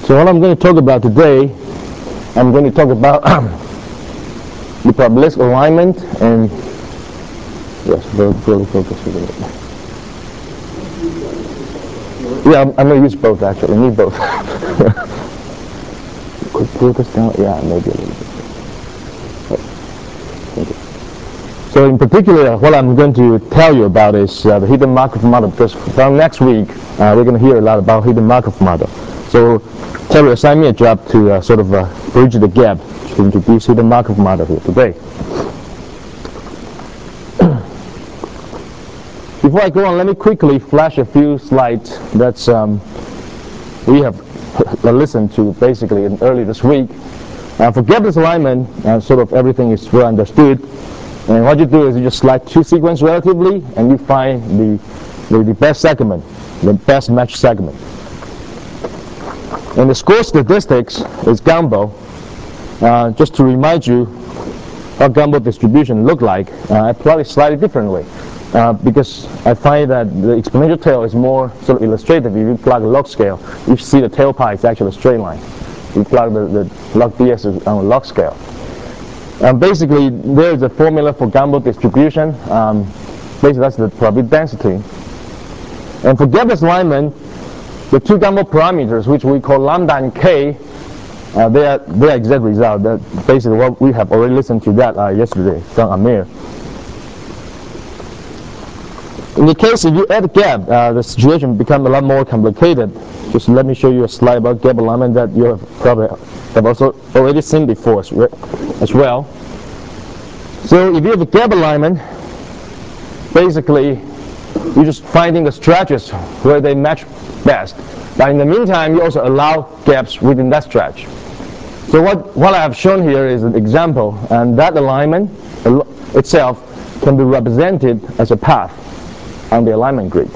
So what I'm going to talk about today, I'm going to talk about the probabilistic alignment and yes, really focus a little bit. Yeah, I'm going to use both actually. I need both. Could pull this down? Yeah, maybe a little bit. So in particular, what I'm going to tell you about is the hidden Markov model, because from next week we're going to hear a lot about hidden Markov model. So Terry assigned me a job to sort of bridge the gap to introduce hidden Markov model here today. Before I go on, let me quickly flash a few slides that we have listened to basically early this week. For gapless alignment, sort of everything is well understood. And what you do is you just select two sequences relatively, and you find the best segment, the best match segment. And the score statistics is Gumbel. Just to remind you how Gumbel distribution look like, I plot it slightly differently. Because I find that the exponential tail is more sort of illustrative. If you plug a log scale, you see the tail pi is actually a straight line. You plug the log ds on a log scale. Basically, there is a formula for Gumbel distribution. Basically, that's the probability density. And for gapless alignment, the two Gumbel parameters, which we call lambda and k, they are exact result. That's basically what we have already listened to that yesterday from Amir. In the case if you add a gap, the situation becomes a lot more complicated. Just let me show you a slide about gap alignment that you have probably also already seen before as well. So if you have a gap alignment, basically you're just finding the stretches where they match best. But in the meantime, you also allow gaps within that stretch. So what I have shown here is an example, and that alignment itself can be represented as a path on the alignment grid.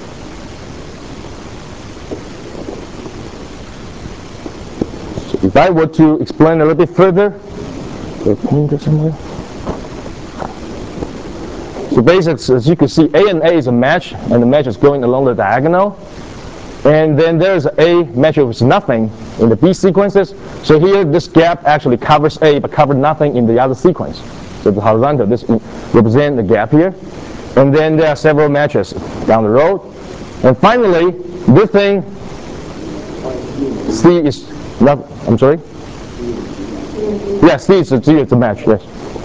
So if I were to explain a little bit further, so basically, as you can see, A and A is a match, and the match is going along the diagonal. And then there's A match with nothing in the B sequences. So here, this gap actually covers A, but covers nothing in the other sequence. So the horizontal, this represents the gap here. And then there are several matches down the road. And finally, this thing, C is not, I'm sorry? Yeah, C is a match, yes.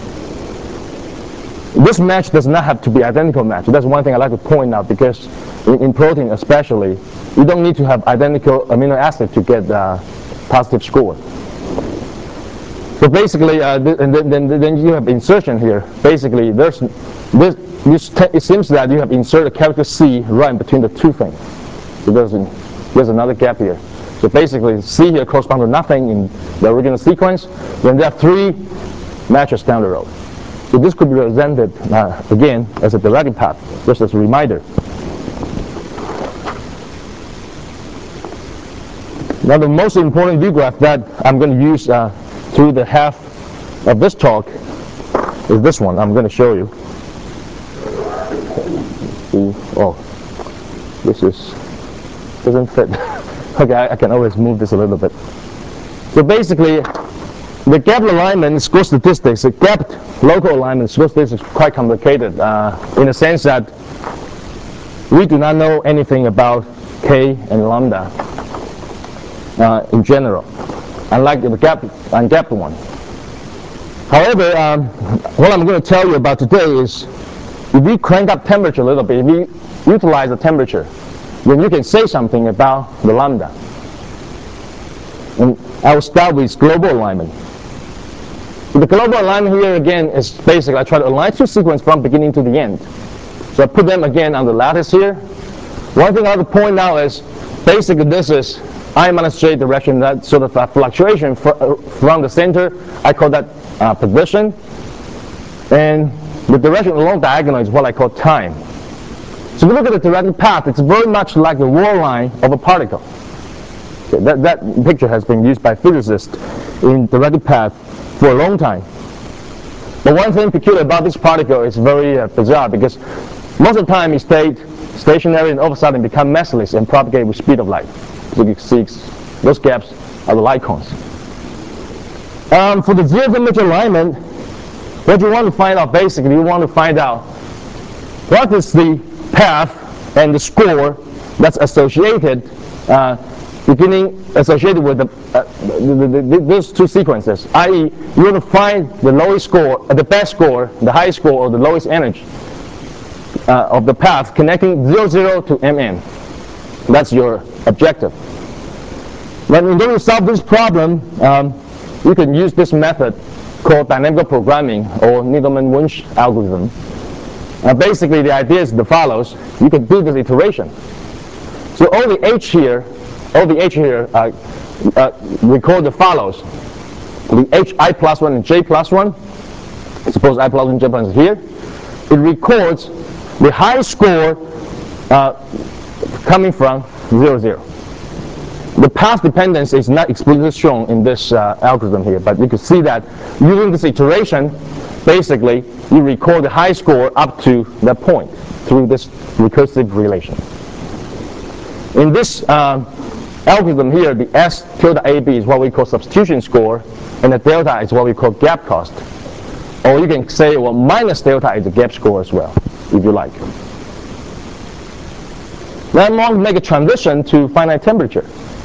This match does not have to be identical match. That's one thing I like to point out, because in protein especially, you don't need to have identical amino acid to get positive score. So basically, then you have insertion here. Basically, there's this. It seems that you have inserted a character C right in between the two things. So there's another gap here. So basically, C here corresponds to nothing in the original sequence. Then there are three matches down the road. So this could be represented again as a directed path, just as a reminder. Now the most important view graph that I'm going to use through the half of this talk is this one. I'm going to show you. Oh, this doesn't fit. Okay, I can always move this a little bit. So basically, the gap alignment score statistics, the gapped local alignment score statistics is quite complicated in the sense that we do not know anything about K and lambda in general, unlike the ungapped one. However, what I'm going to tell you about today is, if you crank up temperature a little bit, if you utilize the temperature, then you can say something about the lambda. And I will start with global alignment. So the global alignment here again is basically I try to align two sequences from beginning to the end. So I put them again on the lattice here. One thing I have to point out is basically this is I minus j direction, that sort of fluctuation from the center. I call that position. And the direction along diagonal is what I call time. So if you look at the directed path, it's very much like the wall line of a particle. Okay, that picture has been used by physicists in directed path for a long time. But one thing peculiar about this particle is very bizarre, because most of the time it stayed stationary and all of a sudden become massless and propagate with speed of light. So you see Those gaps are the light cones. For the zero temperature alignment, what you want to find out, basically, you want to find out what is the path and the score that's associated, associated with those two sequences, i.e., you want to find the lowest score, the best score, the highest score, or the lowest energy of the path connecting 0, 0 to MN. That's your objective. When you're going to solve this problem, you can use this method called dynamical programming or Needleman-Wunsch algorithm. Basically, the idea is the follows. You can do this iteration. So all the H here record the follows. The HI plus 1 and J plus 1. Suppose I plus 1 and J plus 1 is here. It records the high score coming from 0, 0. The path dependence is not explicitly shown in this algorithm here, but you can see that using this iteration, basically, you record the high score up to that point through this recursive relation. In this algorithm here, the S tilde AB is what we call substitution score, and the delta is what we call gap cost. Or you can say, well, minus delta is the gap score as well, if you like. Now I'm going to make a transition to finite temperature.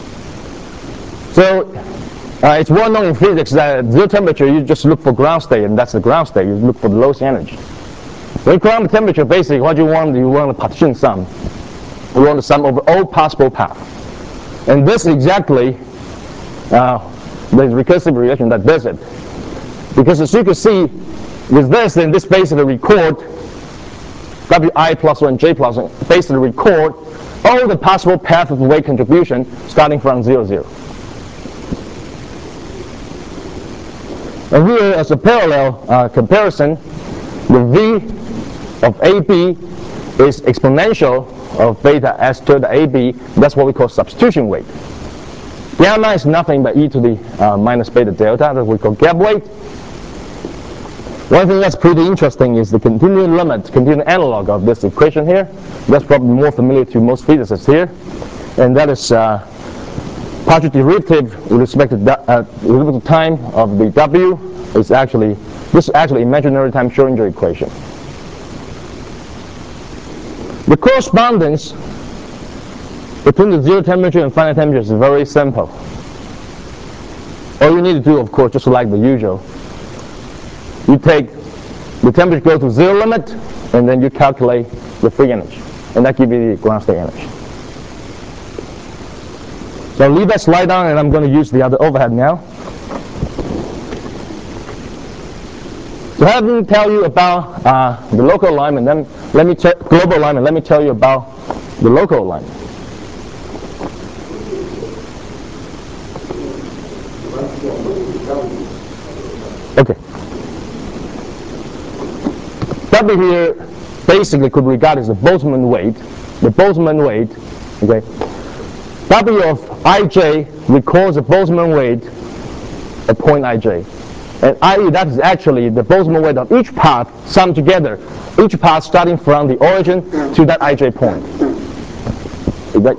So it's well known in physics that at zero temperature, you just look for ground state, and that's the ground state. You look for the lowest energy. When you ground temperature, basically, what you want a partition sum. You want to sum over all possible paths. And this is exactly the recursive relation that does it. Because as you can see, with this, then this basically record Wi plus 1, J plus 1, basically record all the possible paths of wave contribution starting from 0, 0. And here, as a parallel comparison, the V of AB is exponential of beta S tilde AB. That's what we call substitution weight. Gamma is nothing but e to the minus beta delta that we call gap weight. One thing that's pretty interesting is the continuum limit, continuum analog of this equation here. That's probably more familiar to most physicists here. And that is partial derivative with respect to time of the W is actually, this is actually imaginary time Schrodinger equation. The correspondence between the zero temperature and finite temperature is very simple. All you need to do, of course, just like the usual, you take the temperature go to zero limit, and then you calculate the free energy, and that gives you the ground state energy. So I'll leave that slide down, and I'm going to use the other overhead now. So having tell you about the local alignment, then global alignment, let me tell you about the local alignment. Okay. W here basically could regard as the Boltzmann weight. The Boltzmann weight, okay. W of ij records the Boltzmann weight at point ij. And i.e. that is actually the Boltzmann weight of each path summed together. Each path starting from the origin to that ij point. Right?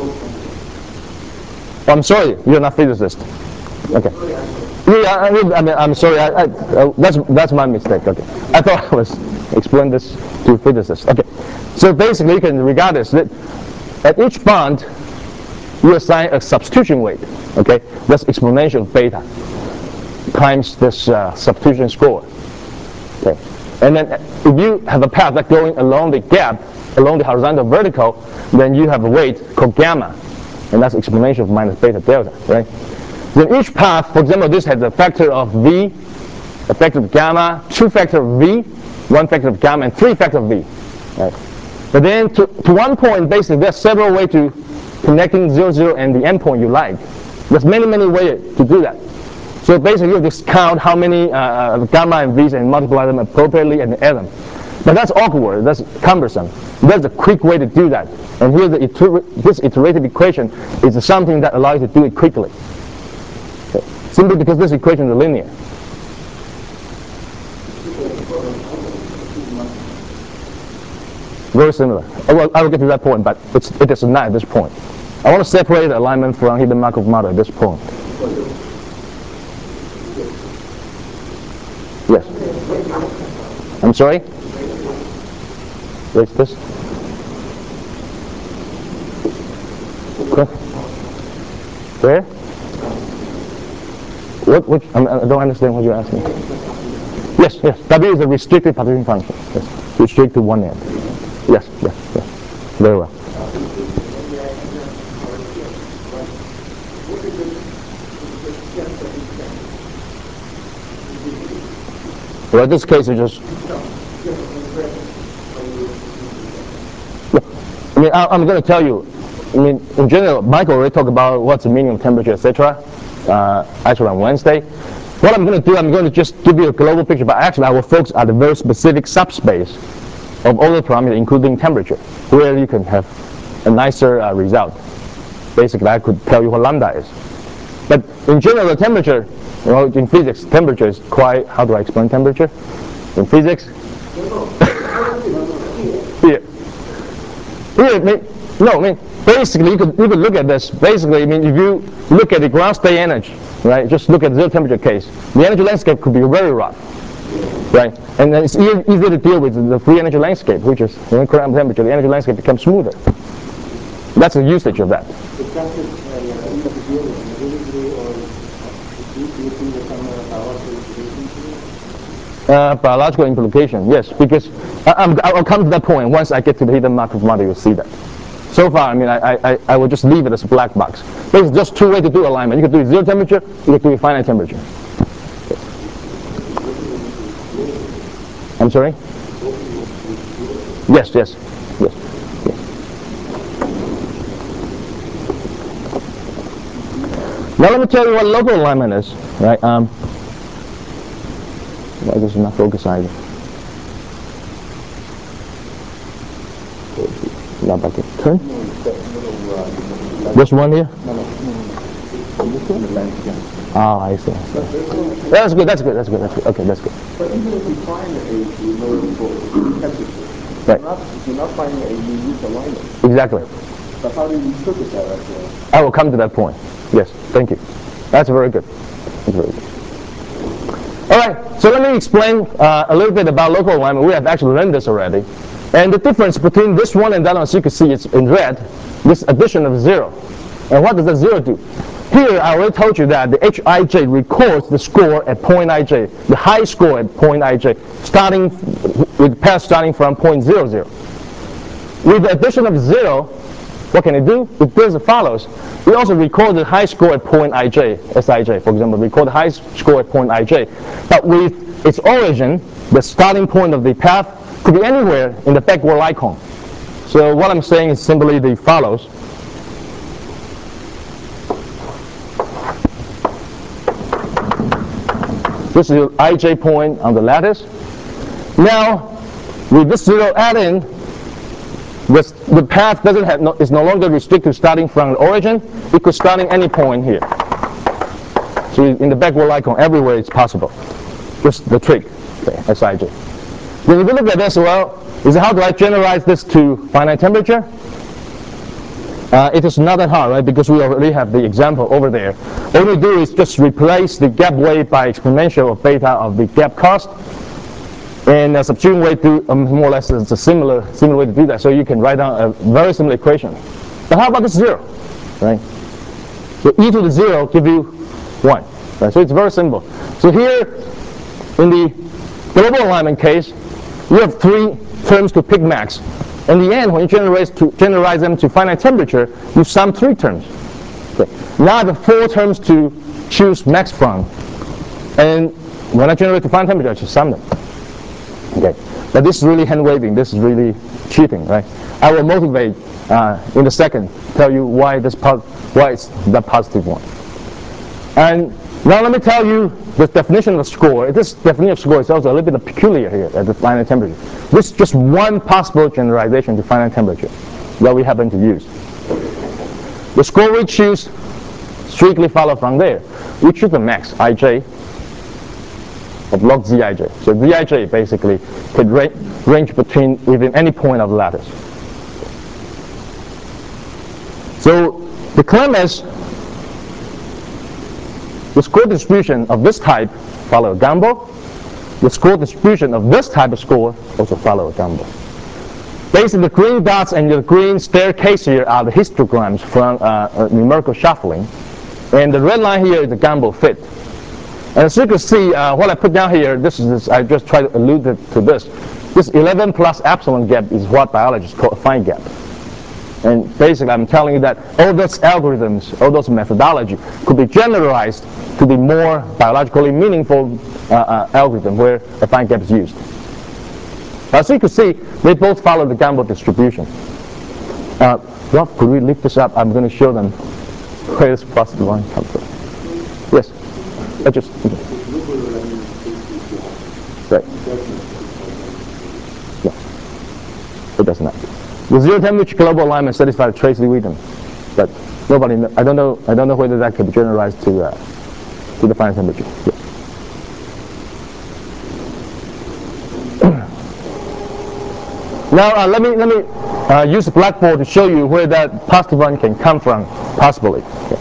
Oh, I'm sorry, you're not a physicist. Okay. Yeah, I'm sorry. That's my mistake. Okay. I thought I was explaining this to physicists. Okay. So basically, you can regard this that at each bond, you assign a substitution weight. Okay. That's exponential of beta times this substitution score. Okay. And then if you have a path that's going along the gap, along the horizontal vertical, then you have a weight called gamma, and that's exponential of minus beta delta, right? Then each path, for example, this has a factor of V, a factor of gamma, 2 factor of V, 1 factor of gamma, and 3 factor of V. Right? But then to one point, basically, there's several ways to connecting 0, 0 and the endpoint you like. There's many, many ways to do that. So basically, you just count how many gamma and V's and multiply them appropriately and add them. But that's awkward. That's cumbersome. There's a quick way to do that. And here, this iterative equation is something that allows you to do it quickly. Okay. Simply because this equation is linear. Very similar. Well, I will get to that point, but it is not at this point. I want to separate the alignment from hidden Markov model at this point. Yes. I'm sorry? Where's this? Where? What? I don't understand what you're asking. Yes. W is a restricted partition function. Yes. Restrict to one end. Yes. Very well. Well, in this case, it's just. I mean, I'm going to tell you. I mean, in general, Michael already talked about what's the minimum temperature, etc. Actually, on Wednesday. What I'm going to do, I'm going to just give you a global picture, but actually, I will focus on the very specific subspace of all the parameters, including temperature, where you can have a nicer result. Basically, I could tell you what lambda is. But in general, the temperature, in physics, temperature is quite, how do I explain temperature? In physics? Here, basically, you could look at this. Basically, I mean, if you look at the ground state energy, right, just look at the zero temperature case, the energy landscape could be very rough, right? And then it's easier to deal with the free energy landscape, which is when current temperature, the energy landscape becomes smoother. That's the usage of that. Biological implication, yes, because I'll come to that point once I get to the hidden Markov model. You'll see that. So far, I mean, I will just leave it as a black box. There's just two ways to do alignment. You can do it zero temperature, you can do it finite temperature. I'm sorry? Yes. Now let me tell you what local alignment is, right? Why does it not focus either? Now back in turn. This one here? Oh, I see. That's good. Okay, that's good. But even if you find a lower temperature, right. You're not finding a unique alignment. Exactly. So how do you interpret that actually? I will come to that point. Yes, thank you. That's very good. All right, so let me explain a little bit about local alignment. We have actually learned this already. And the difference between this one and that one, as you can see, it's in red, this addition of 0. And what does that 0 do? Here, I already told you that the Hij records the score at point ij, the high score at point ij, starting with path starting from point 0, 0. With the addition of 0, what can it do? It does as follows. We also record the high score at point ij, Sij, for example, record the high score at point ij. But with its origin, the starting point of the path could be anywhere in the backward light cone. So what I'm saying is simply the follows. This is the ij point on the lattice. Now, with this 0 add-in, the path doesn't have is no longer restricted starting from the origin. It could start in any point here. So in the backward light cone, everywhere it's possible. Just the trick, okay, Sij. Then if you look at this, well, is how do I generalize this to finite temperature? It is not that hard, right? Because we already have the example over there. All we do is just replace the gap weight by exponential of beta of the gap cost. And a substituting way to more or less it's a similar way to do that. So you can write down a very similar equation. But how about the 0, right? So e to the 0 give you 1, right? So it's very simple. So here in the global alignment case, you have 3 terms to pick max. In the end, when you generalize them to finite temperature, you sum 3 terms. Okay. Now I have 4 terms to choose max from. And when I generate to finite temperature, I just sum them. Okay, but this is really hand waving. This is really cheating, right? I will motivate in a second. Tell you why it's the positive one. And now let me tell you the definition of score. This definition of score is also a little bit peculiar here at the finite temperature. This is just one possible generalization to finite temperature that we happen to use. The score we choose strictly follow from there. We choose the max ij of log Zij. So Zij basically could range within any point of the lattice. So The claim is the score distribution of this type follow a Gumbel. The score distribution of this type of score also follow a Gumbel. Basically, the green dots and the green staircase here are the histograms from numerical shuffling. And the red line here is the Gumbel fit. And as you can see, what I put down here, I just try to allude to this. This 11 plus epsilon gap is what biologists call a fine gap. And basically, I'm telling you that all those algorithms, all those methodology could be generalized to the more biologically meaningful algorithm where a fine gap is used. As you can see, they both follow the Gumbel distribution. Well, could we lift this up? I'm going to show them where this positive line comes from. Yes. Right. No, it does not. The zero temperature global alignment satisfies Tracy-Witten, but nobody. I don't know whether that could be generalized to the final temperature. Yeah. Now let me use the blackboard to show you where that positive one can come from, possibly. Okay.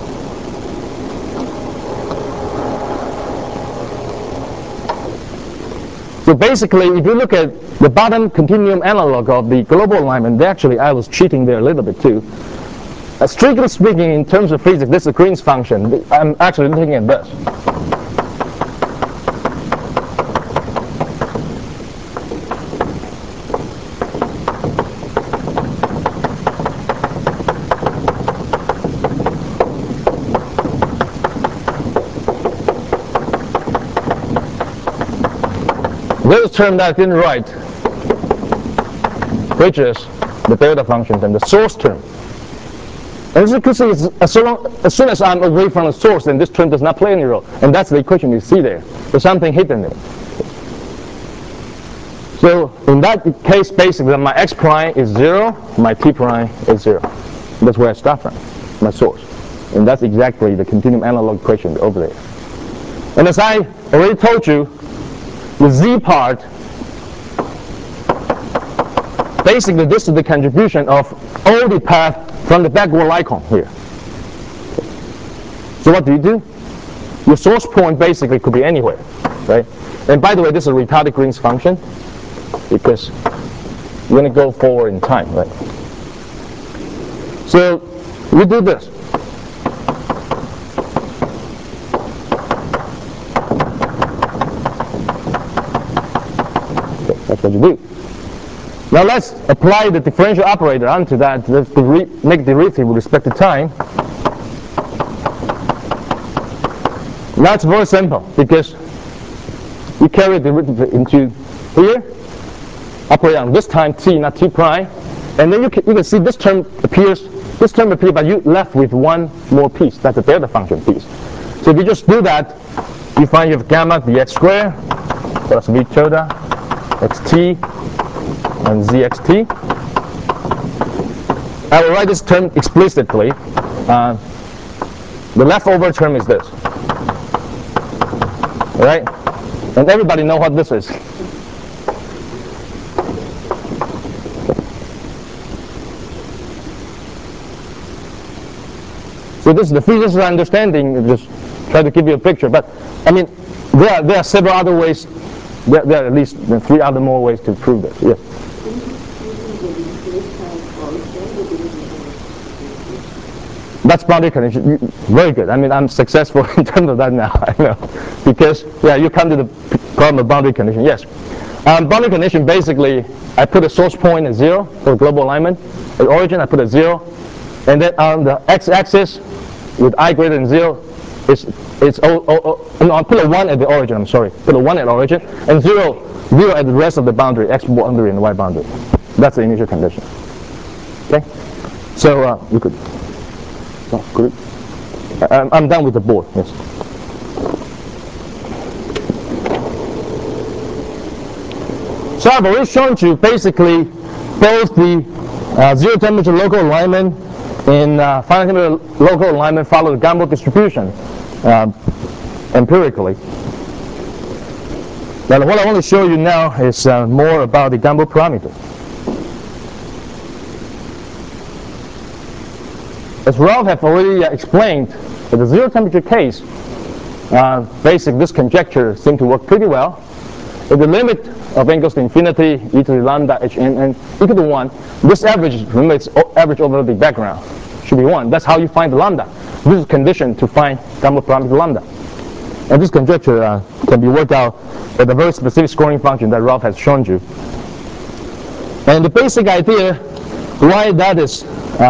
So basically, if you look at the bottom continuum analog of the global alignment, actually I was cheating there a little bit too. Strictly speaking, in terms of physics, this is a Green's function. I'm actually looking at this. This term that I didn't write, which is the delta function and the source term. And as you can see, as soon as I'm away from the source, then this term does not play any role. And that's the equation you see there. There's something hidden there. So in that case, basically, my x prime is 0, my t prime is 0. That's where I start from, my source. And that's exactly the continuum analog equation over there. And as I already told you, the z part, basically this is the contribution of all the path from the backward icon here. So what do? Your source point basically could be anywhere, right? And by the way, this is a retarded Green's function because you're going to go forward in time, right? So we do this. That's what you do. Now let's apply the differential operator onto that. Let's make derivative with respect to time. Now it's very simple because you carry the derivative into here, operate on this time t, not t prime, and then you can see this term appears, but you left with one more piece. That's the delta function piece. So if you just do that, you find you have gamma dx squared plus v tilde xt and zxt. I will write this term explicitly. The leftover term is this. All right? And everybody know what this is. So this is the physics understanding. Just try to give you a picture. But I mean, there are several other ways. There are at least 3 other more ways to prove this. Yes. That's boundary condition. Very good. I mean, I'm successful in terms of that now. I know, because you come to the problem of boundary condition. Yes, boundary condition basically, I put a source point at 0 for global alignment. At origin, I put a 0, and then on the x-axis with I greater than 0, no, I put a 1 at the origin. I'm sorry, put a 1 at origin, and 0 at the rest of the boundary, x boundary and y boundary. That's the initial condition. Okay, so we could. Oh, good. I'm done with the board. Yes. So I've already shown you basically both the zero temperature local alignment and final temperature local alignment follow the Gumbel distribution empirically. But what I want to show you now is more about the Gumbel parameter. as Ralph have already explained, in the zero temperature case, this conjecture seemed to work pretty well. If the limit of n goes to infinity, e to the lambda hn equal to 1, this average limits average over the background should be 1. That's how you find the lambda. This is condition to find gamma parameter lambda. And this conjecture can be worked out with a very specific scoring function that Ralph has shown you. And the basic idea why that is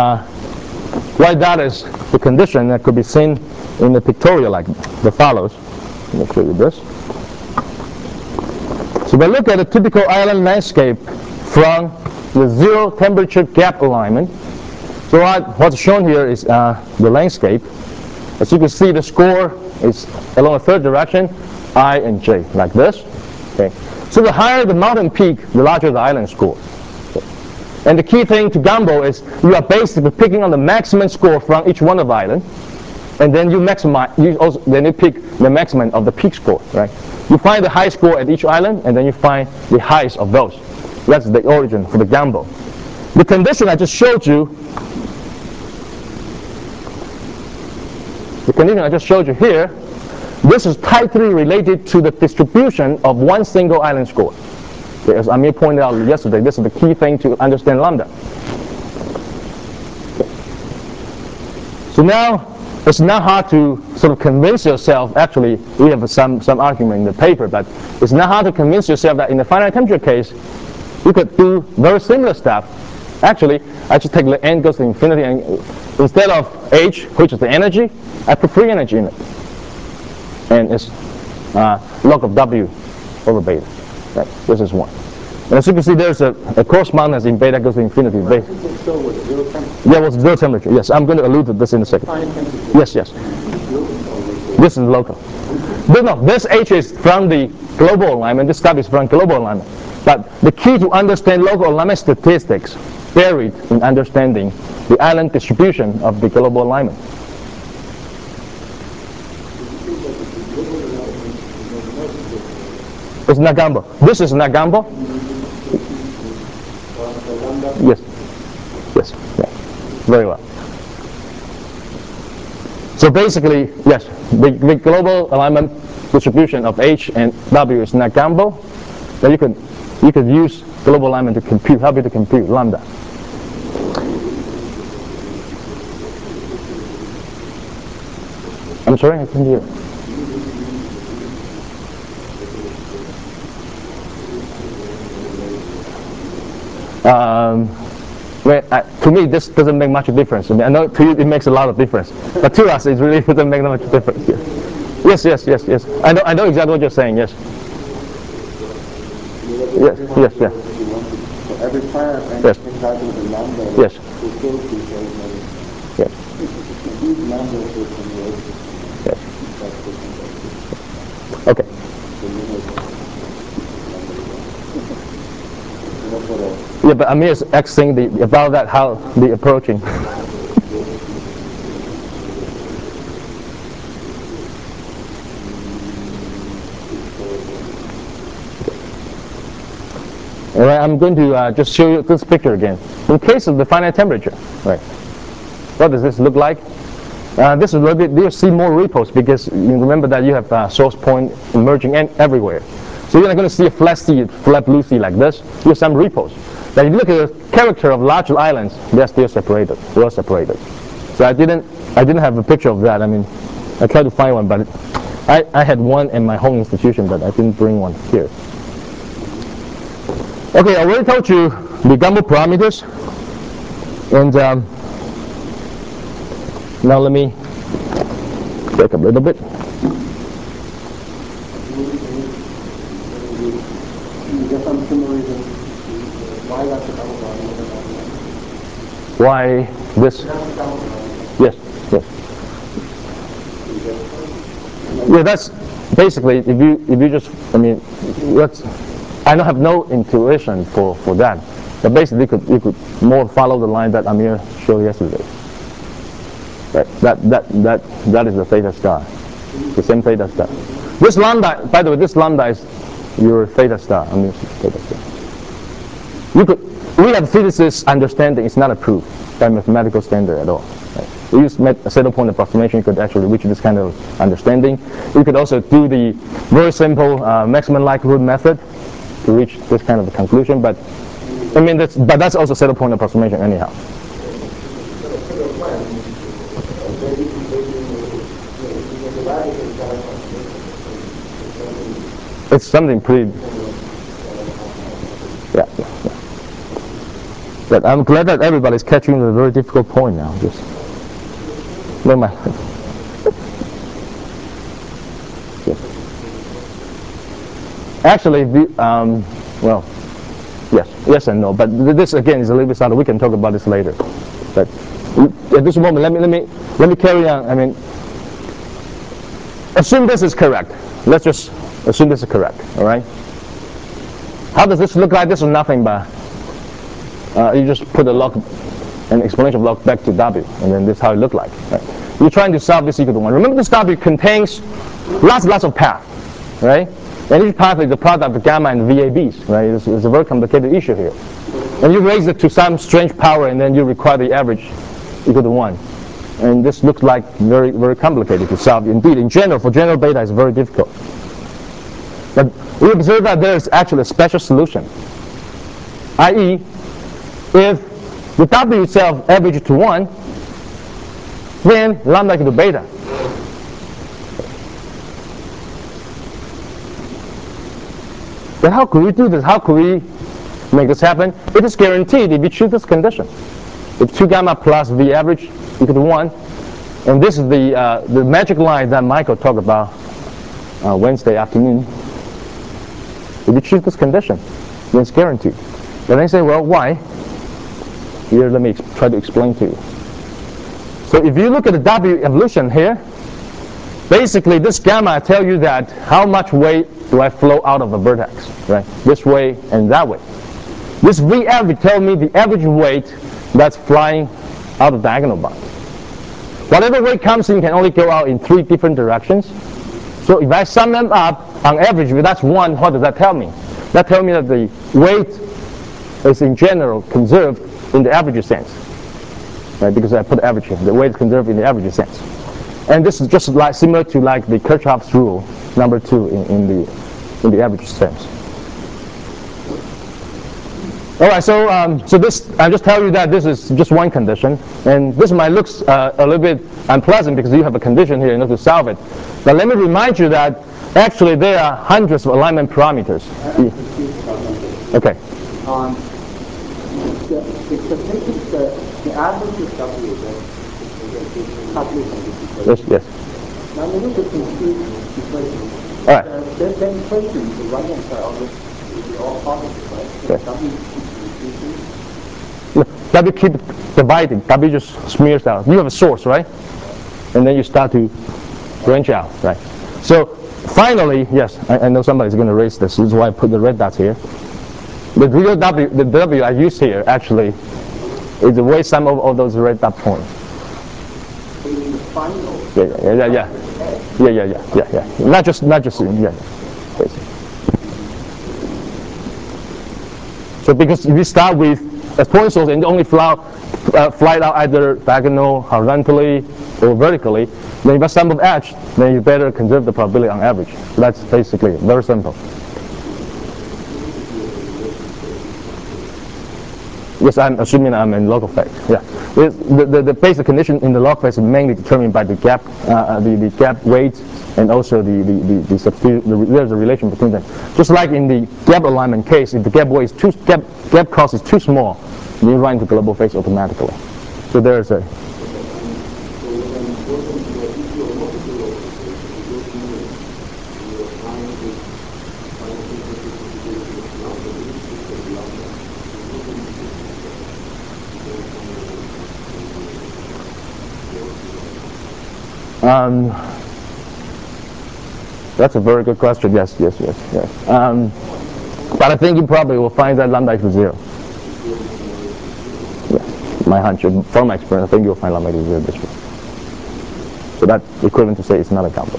the condition that could be seen in the pictorial like the follows. Let me show you this. So if I look at a typical island landscape from the zero temperature gap alignment, so what's shown here is the landscape. As you can see, the score is along a third direction, I and J, like this. Okay. So the higher the mountain peak, the larger the island score. Okay. And the key thing to gamble is you are basically picking on the maximum score from each one of the island, and then you maximize. Then you pick the maximum of the peak score, right? You find the high score at each island, and then you find the highest of those. That's the origin for the gamble. The condition I just showed you. The condition I just showed you here, this is tightly related to the distribution of one single island score. Okay, as Amir pointed out yesterday, this is the key thing to understand lambda. Okay. So now, it's not hard to sort of convince yourself, actually, we have some argument in the paper, but it's not hard to convince yourself that in the finite temperature case, you could do very similar stuff. Actually, I just take the n goes to infinity, and instead of h, which is the energy, I put free energy in it. And it's log of w over beta. Right? This is 1. And as you can see, there's a correspondence in beta goes to infinity. Beta. Yeah, it was zero temperature. Yes, I'm going to allude to this in a second. Yes, yes. This is local. No, this h is from the global alignment. This stuff is from global alignment. But the key to understand local alignment statistics buried in understanding the island distribution of the global alignment. It's not gamble. This is not gamble. Yes. Yes. Yeah. Very well. So basically, yes, the global alignment distribution of H and W is not gamble. But you could use global alignment to help you to compute lambda. I'm sorry, I couldn't hear. To me, this doesn't make much difference. I mean, I know to you it makes a lot of difference, but to us, it really doesn't make much difference. Yes, yes, yes, yes. I know exactly what you're saying. Yes. Yes, yes, yes. So every time and yes. calculate the lambda, yes. will still be Yes. These numbers will convert. Yes. Okay. Yeah, but Amir is asking about that, how the approaching. All right, I'm going to just show you this picture again. In case of the finite temperature, right? What does this look like? This is a little bit. You see more ripples because you remember that you have source point emerging everywhere. So you're not going to see a flat sea, flat blue sea like this. You have some ripples. But if you look at the character of larger islands, they're still separated, well separated. So I didn't have a picture of that. I mean, I tried to find one, but I had one in my home institution, but I didn't bring one here. Okay, I already told you the gamma parameters, and now let me back up a little bit. Why this? Yes, yes. Yeah, that's basically if you just, I mean, I don't have no intuition for that, but basically you could more follow the line that Amir showed yesterday. Right. That is the theta star, the same theta star. This lambda, by the way, this lambda is your theta star. I mean, theta star. We have physicists understanding. It's not a proof by mathematical standard at all. Right? you use a saddle point approximation, you could actually reach this kind of understanding. You could also do the very simple maximum likelihood method to reach this kind of conclusion. But I mean, that's also saddle point approximation anyhow. It's something pretty. Yeah. But I'm glad that everybody's catching the very difficult point now. Just never mind. Actually, well, yes and no. But this again is a little bit subtle. We can talk about this later. But at this moment, let me carry on. I mean, assume this is correct. Let's just assume this is correct. All right. How does this look like? This is nothing but you just put an explanation of log back to W, and then this is how it looks like. Right? You're trying to solve this equal to 1. Remember, this W contains lots of paths, right? And each path is the product of gamma and VABs, right? It's a very complicated issue here. And you raise it to some strange power, and then you require the average equal to 1. And this looks like very, very complicated to solve. Indeed, in general, for general beta, it's very difficult. But we observe that there is actually a special solution, i.e., if the W itself averages to 1, then lambda equal to beta. But how could we do this? How could we make this happen? It is guaranteed if you choose this condition. If 2 gamma plus V average equal to 1, and this is the magic line that Michael talked about Wednesday afternoon. If you choose this condition, then it's guaranteed. Then I say, well, why? Here, let me try to explain to you. So if you look at the W evolution here, basically this gamma tell you that how much weight do I flow out of a vertex, right? This way and that way. This V average tell me the average weight that's flying out of diagonal bond. Whatever weight comes in can only go out in 3 different directions. So if I sum them up, on average, if that's 1, what does that tell me? That tells me that the weight is in general conserved in the average sense, right? Because I put average here. The weight is conserved in the average sense. And this is just like similar to like the Kirchhoff's rule, number 2 in the average sense. All right, so this, I just tell you that this is just one condition, and this might look a little bit unpleasant because you have a condition here in order to solve it. But let me remind you that actually there are hundreds of alignment parameters. Okay. The average of W, Yes. Now, I'm a little bit confused because All right. the equations, the right-hand side, are all positive, right? Yes. W keeps increasing. W keep dividing. W just smears out. You have a source, right? And then you start to branch out, right? So finally, yes, I know somebody's going to raise this. This is why I put the red dots here. The real W, the W I use here actually is the way some of all those red dot points. Yeah. Not just yeah. So because if you start with a point source and only fly out either diagonal, horizontally, or vertically, then if you sum of edge, then you better conserve the probability on average. So that's basically very simple. Yes, I'm assuming I'm in local phase. Yeah, the basic condition in the log phase is mainly determined by the gap, the gap weight, and also the substitute. There's a relation between them. Just like in the gap alignment case, if the gap weight is gap cost is too small, then you run into global phase automatically. So there's a. That's a very good question. Yes. But I think you probably will find that lambda equals 0. Yeah, my hunch, from my experience, I think you'll find lambda equals 0 this way. So that's equivalent to say it's not accountable.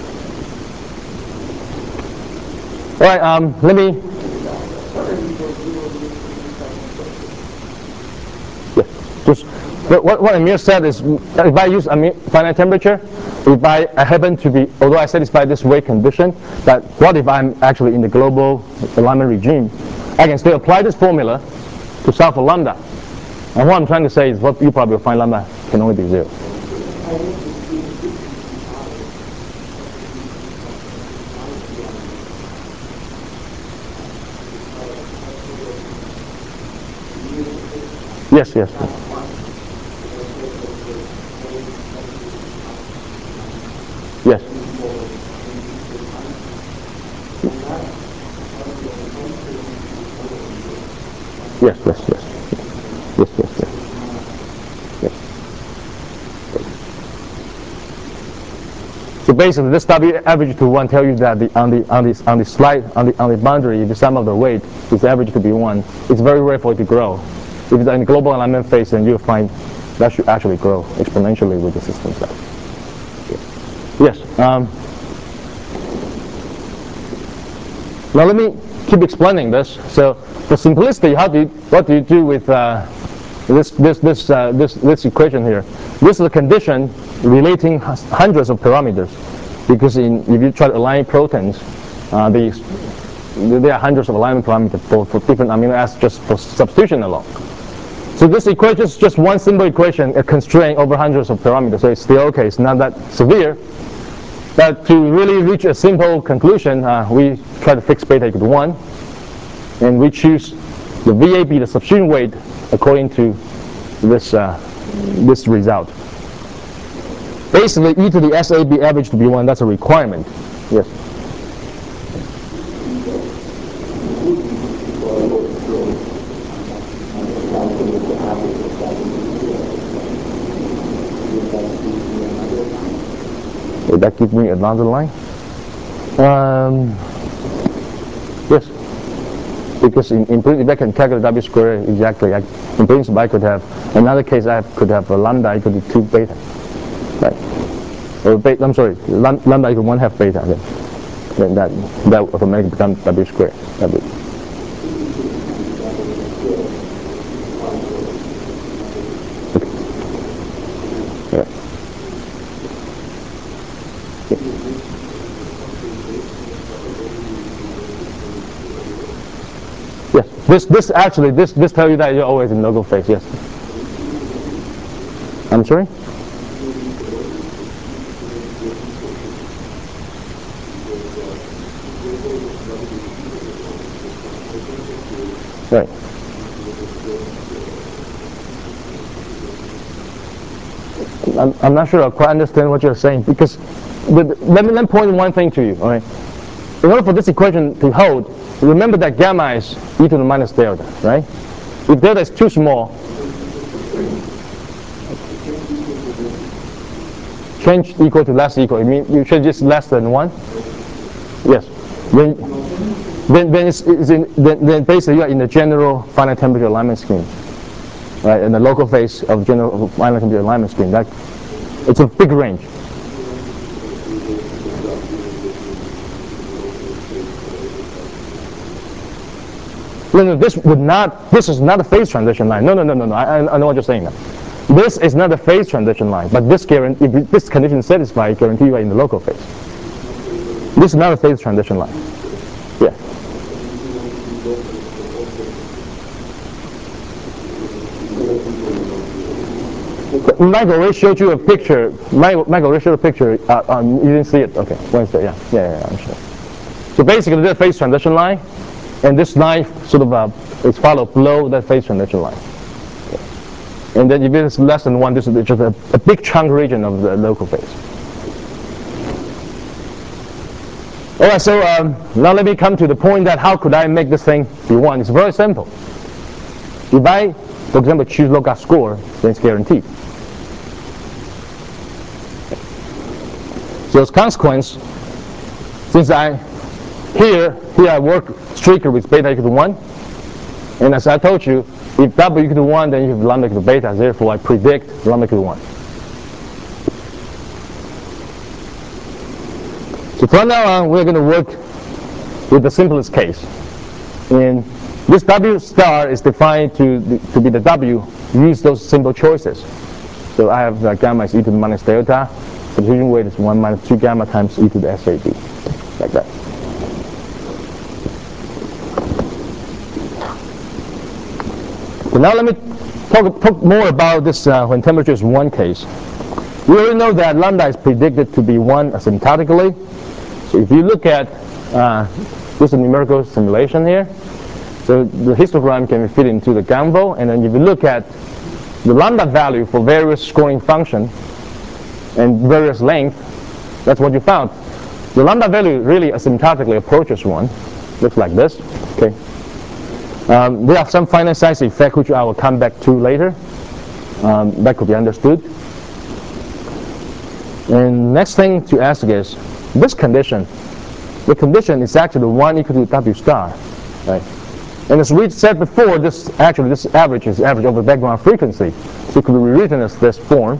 All right, let me. Yes, just But what Amir said is, if I use finite temperature, if I happen to be, although I satisfy this wave condition, that what if I'm actually in the global alignment regime? I can still apply this formula to solve for lambda. And what I'm trying to say is, what you probably will find lambda can only be 0. Yes, yes. Yes. Yes, yes, yes. Yes, yes, yes. Yes. So basically, this W average to 1 tell you that on the boundary, the sum of the weight is average to be 1. It's very rare for it to grow. If it's in the global alignment phase, then you'll find that should actually grow exponentially with the system size. Yes. Now let me keep explaining this. So for simplicity, what do you do with this equation here? This is a condition relating hundreds of parameters, because if you try to align proteins, there are hundreds of alignment parameters for different amino acids just for substitution alone. So this equation is just one simple equation, a constraint over hundreds of parameters. So it's still okay. It's not that severe. But to really reach a simple conclusion, we try to fix beta equal to 1, and we choose the VAB, the substitution weight, according to this result. Basically, e to the SAB average to be 1. That's a requirement. Yes. Would that give me another line? Yes. Because in principle, I can calculate W squared exactly. In principle, I could have, another case, I could have a lambda equal to 2 beta. Right. Or beta, I'm sorry, lambda equal 1/2 beta. Then that automatically becomes W squared. Yes. This tells you that you're always in local phase. Yes. I'm sorry. Right. I'm not sure I quite understand what you're saying, because let me point one thing to you. All right. In order for this equation to hold, remember that gamma is e to the minus delta, right? If delta is too small, change equal to less equal. I mean, you change this less than 1. Yes. Then basically you are in the general finite temperature alignment scheme, right? In the local phase of the general finite temperature alignment scheme. It's a big range. No, this is not a phase transition line. No. I know what you're saying now. This is not a phase transition line, but if this condition is satisfied, I guarantee you are in the local phase. This is not a phase transition line. Yeah. Michael already showed you a picture. Michael already showed a picture. You didn't see it. Okay, Wednesday. Yeah, I'm sure. So basically, this is a phase transition line, and this line sort of is followed below that phase transition line. Okay. And then if it is less than 1, this is just a big chunk region of the local phase. All right, so now let me come to the point that how could I make this thing be 1? It's very simple. If I, for example, choose lookup score, then it's guaranteed. So as a consequence, since here I work strictly with beta equal to 1, and as I told you, if W equal to 1, then you have lambda equal to beta. Therefore, I predict lambda equal to 1. So from now on, we're going to work with the simplest case. And this W star is defined to be the W use those simple choices. So I have gamma is e to the minus delta. Substitution weight is 1 minus 2 gamma times e to the SAB, like that. So now let me talk more about this when temperature is 1 case. We already know that lambda is predicted to be 1 asymptotically. So if you look at this is a numerical simulation here. So the histogram can be fit into the gamvo, and then if you look at the lambda value for various scoring function and various length, that's what you found. The lambda value really asymptotically approaches 1. Looks like this. Okay. There are some finite size effect which I will come back to later. That could be understood. And next thing to ask is this condition. The condition is actually 1 equal to W star, right? And as we said before, this average is average over background frequency. So it could be rewritten as this form.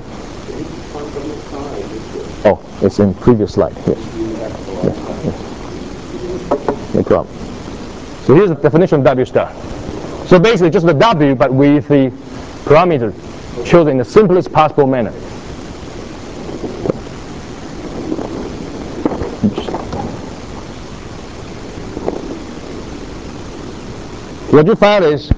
Oh, it's in previous slide. Yes. No problem. So here's the definition of W star. So basically just the W, but with the parameter chosen in the simplest possible manner. What you found is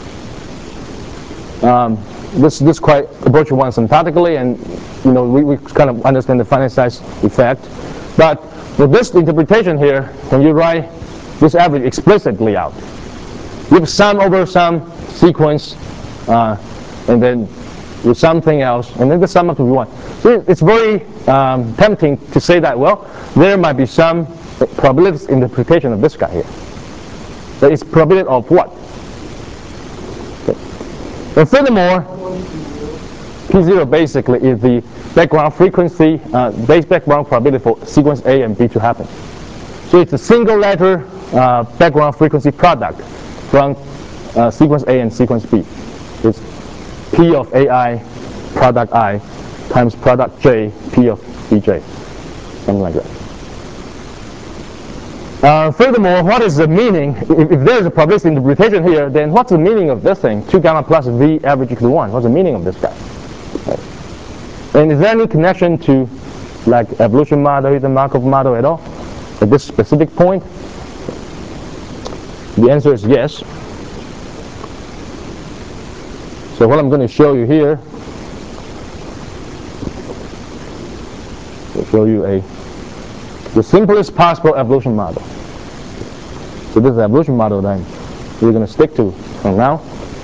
this quite approaching 1 asymptotically, and we kind of understand the finite size effect. But with this interpretation here, when you write this average explicitly out, you have sum over some sequence, and then with something else, and then the sum up to 1. So it's very tempting to say that, well, there might be some probability interpretation of this guy here. But it's probability of what? Okay. And furthermore, P0 basically is the background frequency, base background probability for sequence A and B to happen. So it's a single letter background frequency product from sequence A and sequence B. It's P of AI product I times product J, P of Bj, something like that. Furthermore, what is the meaning? If there's a probability interpretation here, then what's the meaning of this thing? 2 gamma plus V average equal to 1. What's the meaning of this guy? Right. And is there any connection to like evolution model, either Markov model at all at this specific point? The answer is yes. So what I'm going to show you here, I'll show you the simplest possible evolution model. So this is the evolution model that we're going to stick to from now.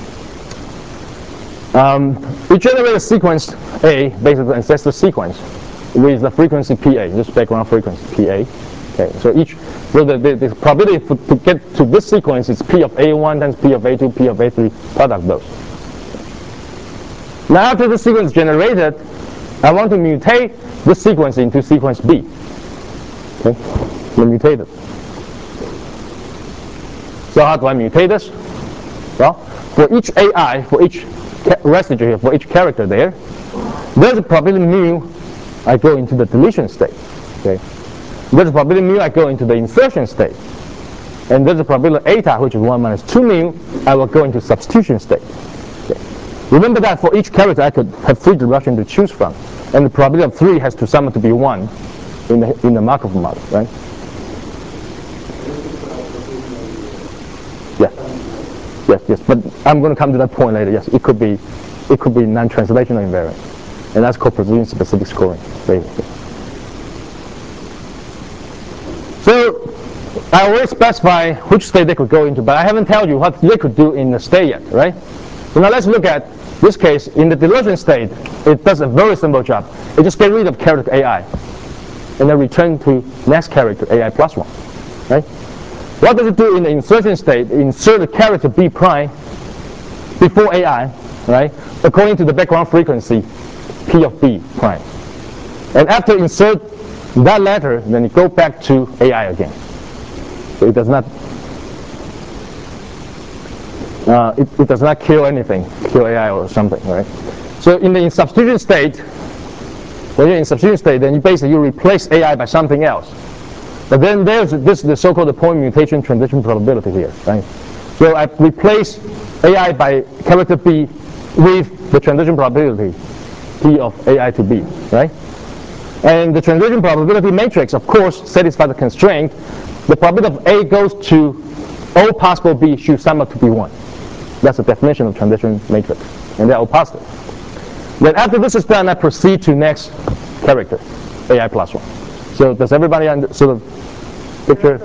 We generate a sequence A, basically ancestor sequence, with the frequency PA, this background frequency PA. Okay, so the probability to get to this sequence is P of A1 times P of A2, P of A3 product those. Now after the sequence is generated, I want to mutate this sequence into sequence B. Okay, we mutate it. So how do I mutate this? Well, for each AI, for each residue here, for each character there's a probability mu I go into the deletion state. Okay, there's a probability mu I go into the insertion state, and there's a probability eta, which is 1 minus 2 mu, I will go into substitution state. Okay. Remember that for each character I could have 3 directions to choose from, and the probability of 3 has to sum up to be 1 in the Markov model, right? Yes, but I'm going to come to that point later. Yes, it could be non-translational invariant, and that's called precision-specific scoring. Basically. So I already specify which state they could go into, but I haven't told you what they could do in the state yet, right? So now let's look at this case. In the deletion state, it does a very simple job. It just gets rid of character AI, and then return to next character AI plus 1, right? What does it do in the insertion state? Insert a character B prime before AI, right? According to the background frequency P of B prime. And after insert that letter, then it goes back to AI again. So it does not it does not kill anything, kill AI or something, right? So in the substitution state, when you're in substitution state, then you replace AI by something else. But then this is the so-called point mutation transition probability here, right? So I replace AI by character B with the transition probability, P of AI to B, right? And the transition probability matrix, of course, satisfies the constraint. The probability of A goes to all possible B should sum up to be 1. That's the definition of transition matrix. And they're all positive. Then after this is done, I proceed to next character, AI plus 1. So does everybody sort of picture?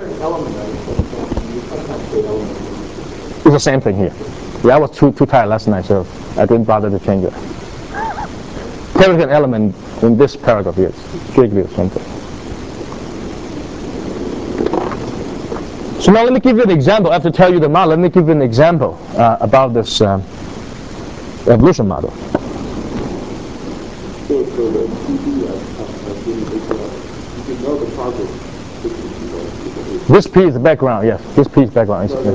It's the same thing here. Yeah, I was too tired last night, so I didn't bother to change it. Character and element in this paragraph here is strictly the same thing. So now let me give you an example. After tell you the model, let me give you an example about this evolution model. So the PD you know the target. This P is the background, yes. This P is background. So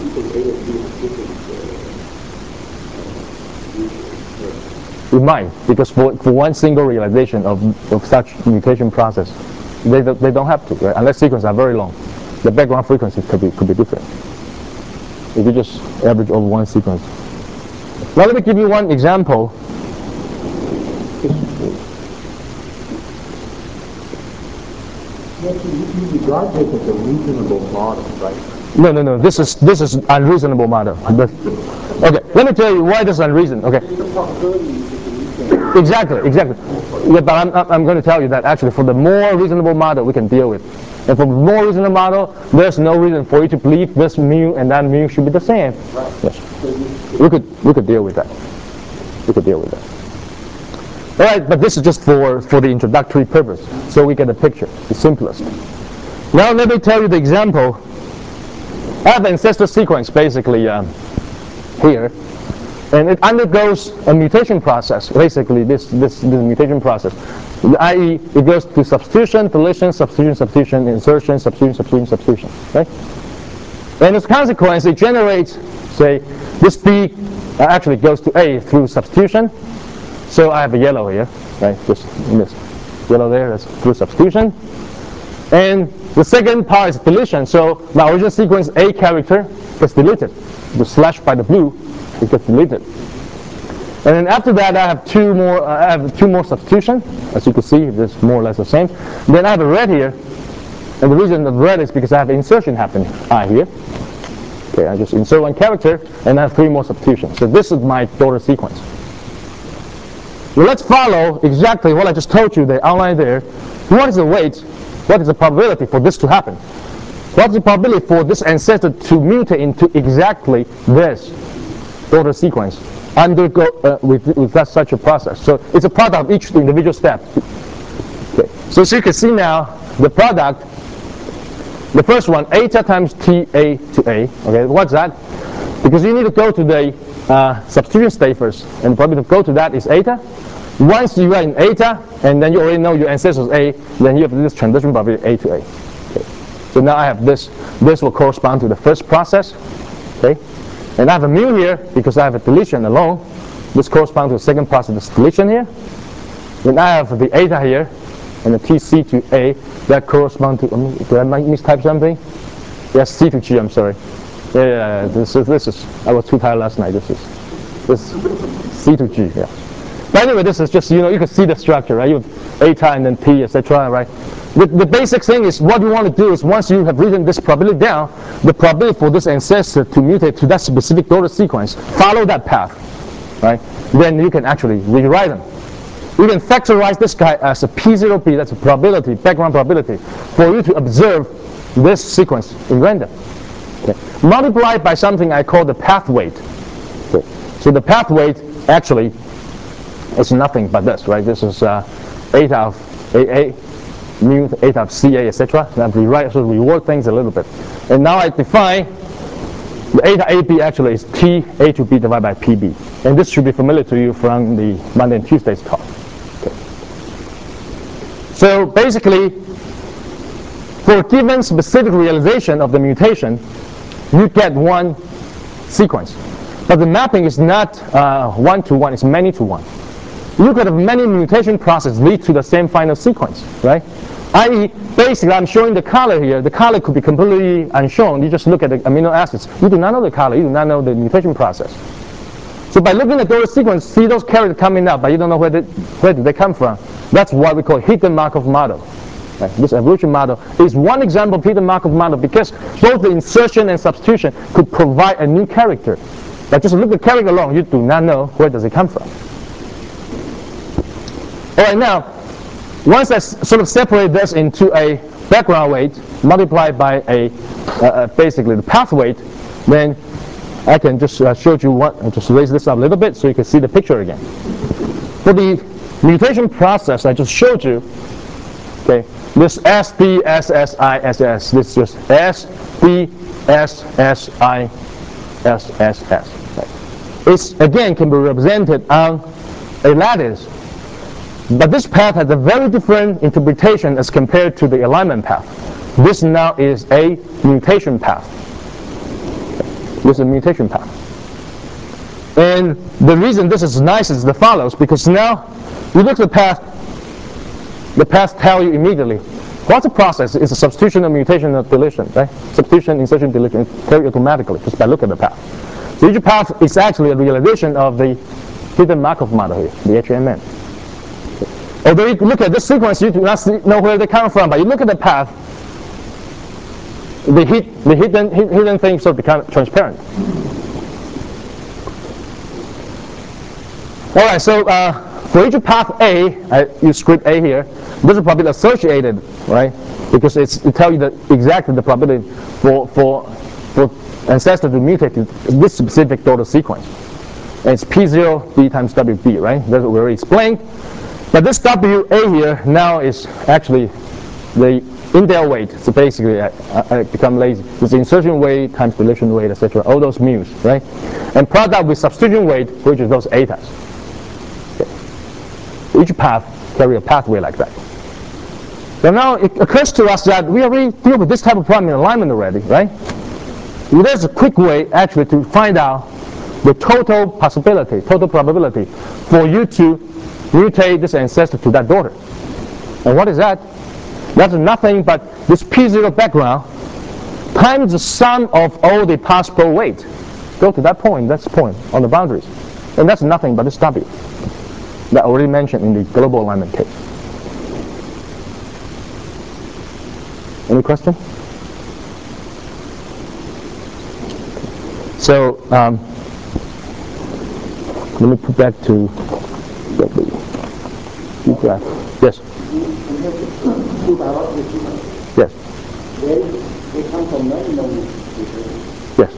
it might, because for one single realization of such mutation process, they don't have to, right? Unless sequences are very long. The background frequency could be different. If you just average over one sequence. Now let me give you one example. You regard this as a reasonable model, right? No. This is unreasonable model. Okay, let me tell you why this is unreasonable. Okay. Exactly. Yeah, but I'm going to tell you that actually for the more reasonable model we can deal with. And for the more reasonable model, there's no reason for you to believe this mu and that mu should be the same. Right. Yes. We could deal with that. We could deal with that. All right, but this is just for the introductory purpose, so we get a picture, the simplest. Now let me tell you the example. I have an ancestor sequence basically here, and it undergoes a mutation process. Basically, this mutation process, i.e., it goes to substitution, deletion, substitution, insertion, substitution. Right? And as a consequence, it generates, say, this B actually goes to A through substitution. So I have a yellow here, right? Just this yellow there, that's through substitution. And the second part is deletion. So my original sequence A character gets deleted. The slash by the blue, it gets deleted. And then after that, I have two more substitution. As you can see, it's more or less the same. Then I have a red here, and the reason of red is because I have insertion happening here. Okay, I just insert one character, and I have 3 more substitutions. So this is my daughter sequence. Well, let's follow exactly what I just told you, the outline there. What is the weight? What is the probability for this to happen? What's the probability for this ancestor to mutate into exactly this daughter sequence with such a process? So it's a product of each individual step. Okay. So as you can see now, the product, the first one, eta times ta to a. Okay, what's that? Because you need to go to the substitution state first, and the probability to go to that is eta. Once you are in eta, and then you already know your ancestor is A, then you have this transition probability A to A. Okay. So now I have this. This will correspond to the first process. Okay. And I have a mu here because I have a deletion alone. This corresponds to the second process, this deletion here. Then I have the eta here, and the Tc to A. That corresponds to, did I mistype something? Yes, C to G, I'm sorry. Yeah, this is, I was too tired last night. This C to G, yeah. But anyway, this is just, you can see the structure, right? You have eta and then T, etc., right? The basic thing is what you want to do is once you have written this probability down, the probability for this ancestor to mutate to that specific daughter sequence, follow that path, right? Then you can actually rewrite them. You can factorize this guy as a P0B, that's a probability, background probability, for you to observe this sequence in random. Okay. Multiplied by something I call the path weight. Okay. So the path weight actually is nothing but this, right? This is eta of AA, mu eta of CA, etc. So I rewrite, so reword things a little bit. And now I define the eta AB actually is T A to B divided by PB. And this should be familiar to you from the Monday and Tuesday's talk. Okay. So basically, for a given specific realization of the mutation, you get one sequence. But the mapping is not 1-to-1, it's many-to-1. You could have many mutation processes lead to the same final sequence, right? I.e., basically, I'm showing the color here. The color could be completely unshown. You just look at the amino acids. You do not know the color. You do not know the mutation process. So by looking at those sequence, see those characters coming up, but you don't know where did they come from. That's what we call hidden Markov model. Right? This evolution model is one example of hidden Markov model because both the insertion and substitution could provide a new character. But just look at the character alone, you do not know where does it come from. All right, now, once I sort of separate this into a background weight multiplied by basically the path weight, then I can just show you just raise this up a little bit so you can see the picture again. For the mutation process I just showed you, okay, this SD, SSI, SS, this is just SD, SSI, SSS. Right. It's again can be represented on a lattice, but this path has a very different interpretation as compared to the alignment path. This now is a mutation path. This is a mutation path. And the reason this is nice is the follows, because now you look at the path tells you immediately what's the process. It's a substitution of mutation of deletion, right? Substitution, insertion, deletion, carry automatically just by looking at the path. So each path is actually a realization of the hidden Markov model here, the HMN. Although you look at this sequence, you do not know where they come from, but you look at the path, the hidden things sort of become transparent. All right, so for each path A, I use script A here. This is probably associated, right? Because it tells you exactly the probability for ancestor to mutate to this specific total sequence. And it's P0 B times WB, right? That's what we already explained. But this WA here now is actually the indel weight. So basically, I become lazy. It's the insertion weight times deletion weight, etc. All those mu's, right? And product with substitution weight, which is those etas. Okay. Each path carry a pathway like that. So now it occurs to us that we already deal with this type of problem in alignment already, right? There's a quick way actually to find out the total possibility, total probability for you to mutate this ancestor to that daughter. And what is that? That's nothing but this P0 background times the sum of all the possible weight. Go to that point, that's the point on the boundaries. And that's nothing but this W that I already mentioned in the global alignment case. Any question? So let me put back to the graph. Yes. Yes. They come from many Yes.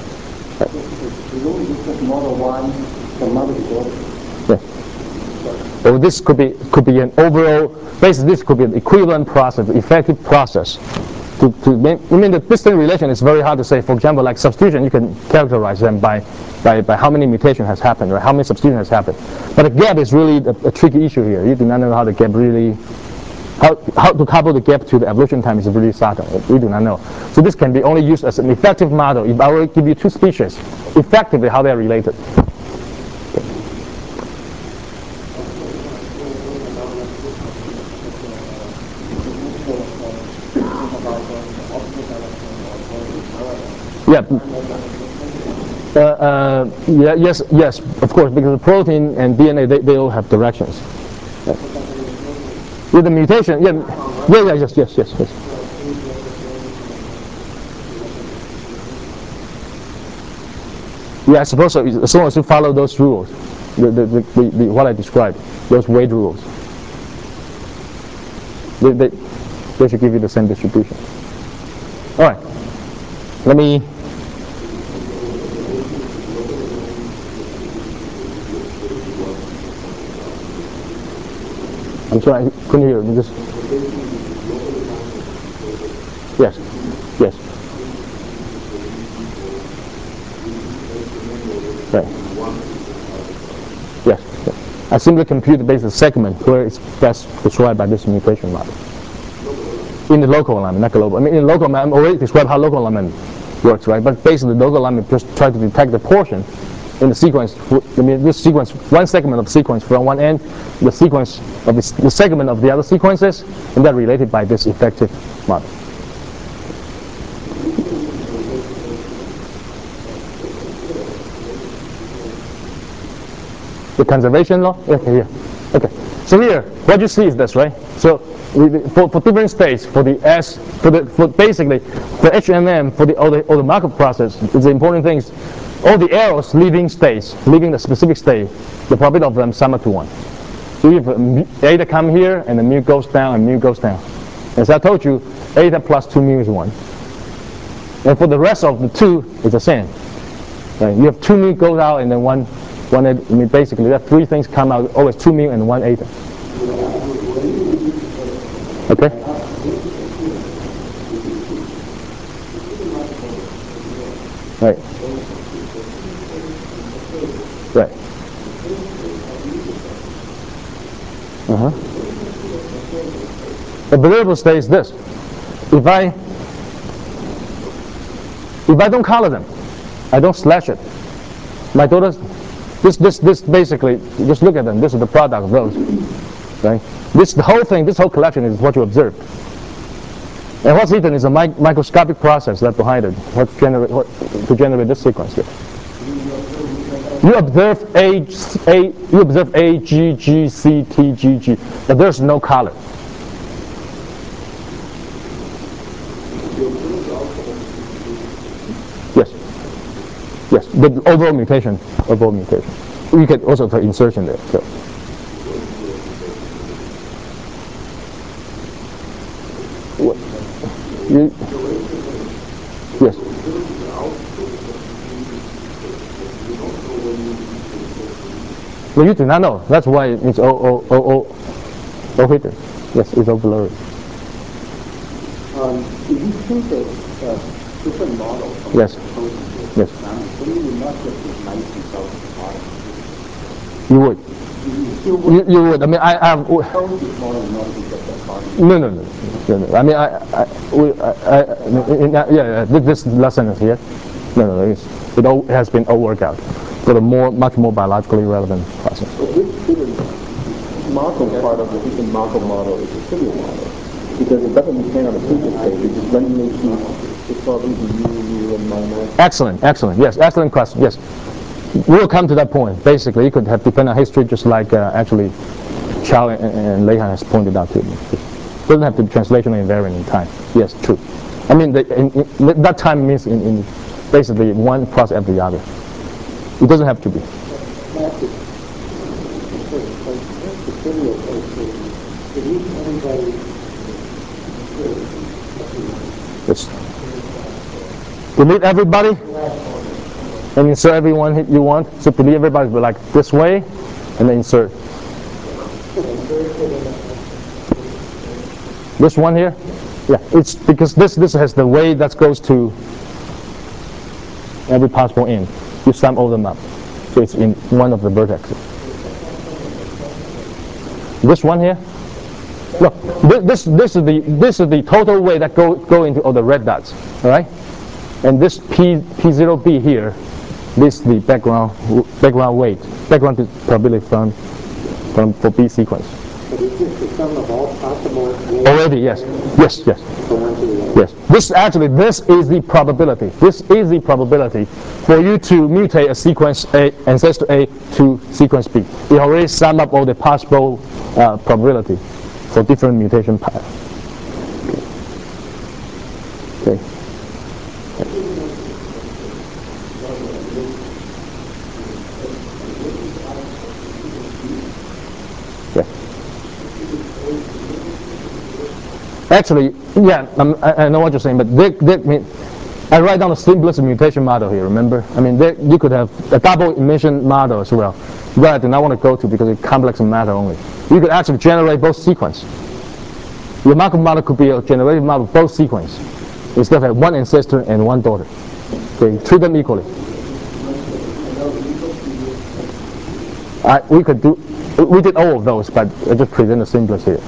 model 1 from multiple. Yes. So this could be an overall. Basically, this could be an equivalent process, effective process. I mean, the distant relation is very hard to say. For example, like substitution, you can characterize them by how many mutation has happened, or how many substitution has happened. But the gap is really a tricky issue here. You do not know how the gap really, how to couple the gap to the evolution time is really subtle. We do not know. So this can be only used as an effective model. If I were to give you two species, effectively how they are related. Yeah. Yes, of course, because the protein and DNA, they all have directions. Yeah. With the mutation, yes. Yeah, I suppose so. As long as you follow those rules, what I described, those weight rules, they should give you the same distribution. All right, let me. I'm sorry, I couldn't hear you. Just yes. Right. Yes. I simply compute the basic segment where it's best described by this mutation model. In the local alignment, not global. I mean, in local alignment, I already described how local alignment works, right? But basically, local alignment just try to detect the portion in the sequence. I mean, this sequence, one segment of the sequence from one end, the sequence of the segment of the other sequences, and they're related by this effective model. The conservation law? Okay, here. Okay. So here, what you see is this, right? So for different states, for the S, for basically the HMM, for all the Markov process, the important things, all the arrows leaving states, leaving the specific state, the probability of them sum up to 1. So if eta come here and the mu goes down and mu goes down. As I told you, eta plus 2 mu is 1. And for the rest of the 2, it's the same. Right? You have 2 mu goes out and then one eta. I mean, basically, there are 3 things come out, always 2 mu and 1 eta. Okay? Right. Right. The variable state is this. If I don't color them, I don't slash it. My daughters, this basically, just look at them. This is the product of those, right? The whole thing, this whole collection is what you observed. And what's hidden is a microscopic process that's behind it, to generate this sequence here. You observe A, G, G, C, T, G, G, but there's no color. Yes. Yes, the overall mutation. You can also put insertion there. So. Yes. Well, you do not know. That's why it's all hidden. Yes, it's all blurry. If you choose a different model from yes. Yes. Then you would not get the 19,000 model. You would. You would. I mean, I have. No. I mean, this lesson is here. No, it all has been all worked out for the much more biologically relevant process. So this Markov part of the Higgs Markov model is a trivial model because it doesn't depend on the future state. It just randomly chooses the probability mu and minus. Excellent. Yes, excellent question. Yes. We'll come to that point. Basically, you could have dependent history, just like actually Chow and Leihan has pointed out too. It doesn't have to be translational invariant in time. Yes, true. I mean, that time means in basically one process after the other. It doesn't have to be. Yes. Delete everybody and insert everyone you want. So delete everybody, but like this way, and then insert. This one here, yeah, it's because this has the way that goes to every possible end. You sum all them up, so it's in one of the vertexes. This one here, look, this is the total way that go into all the red dots, all right? And this P0B here, this is the background weight, background probability for B sequence. So this is the sum of all possible ways. Already, yes. This is the probability. This is the probability for you to mutate a sequence A, ancestor A, to sequence B. We already sum up all the possible probability for different mutation paths. Okay. Actually, yeah, I know what you're saying, but I write down the simplest mutation model here, remember? I mean, you could have a double emission model as well, that I do not want to go to because it's complex matter only. You could actually generate both sequence. Your Markov model could be a generative model of both sequence, instead of one ancestor and one daughter. Okay, treat them equally. We did all of those, but I just present the simplest here.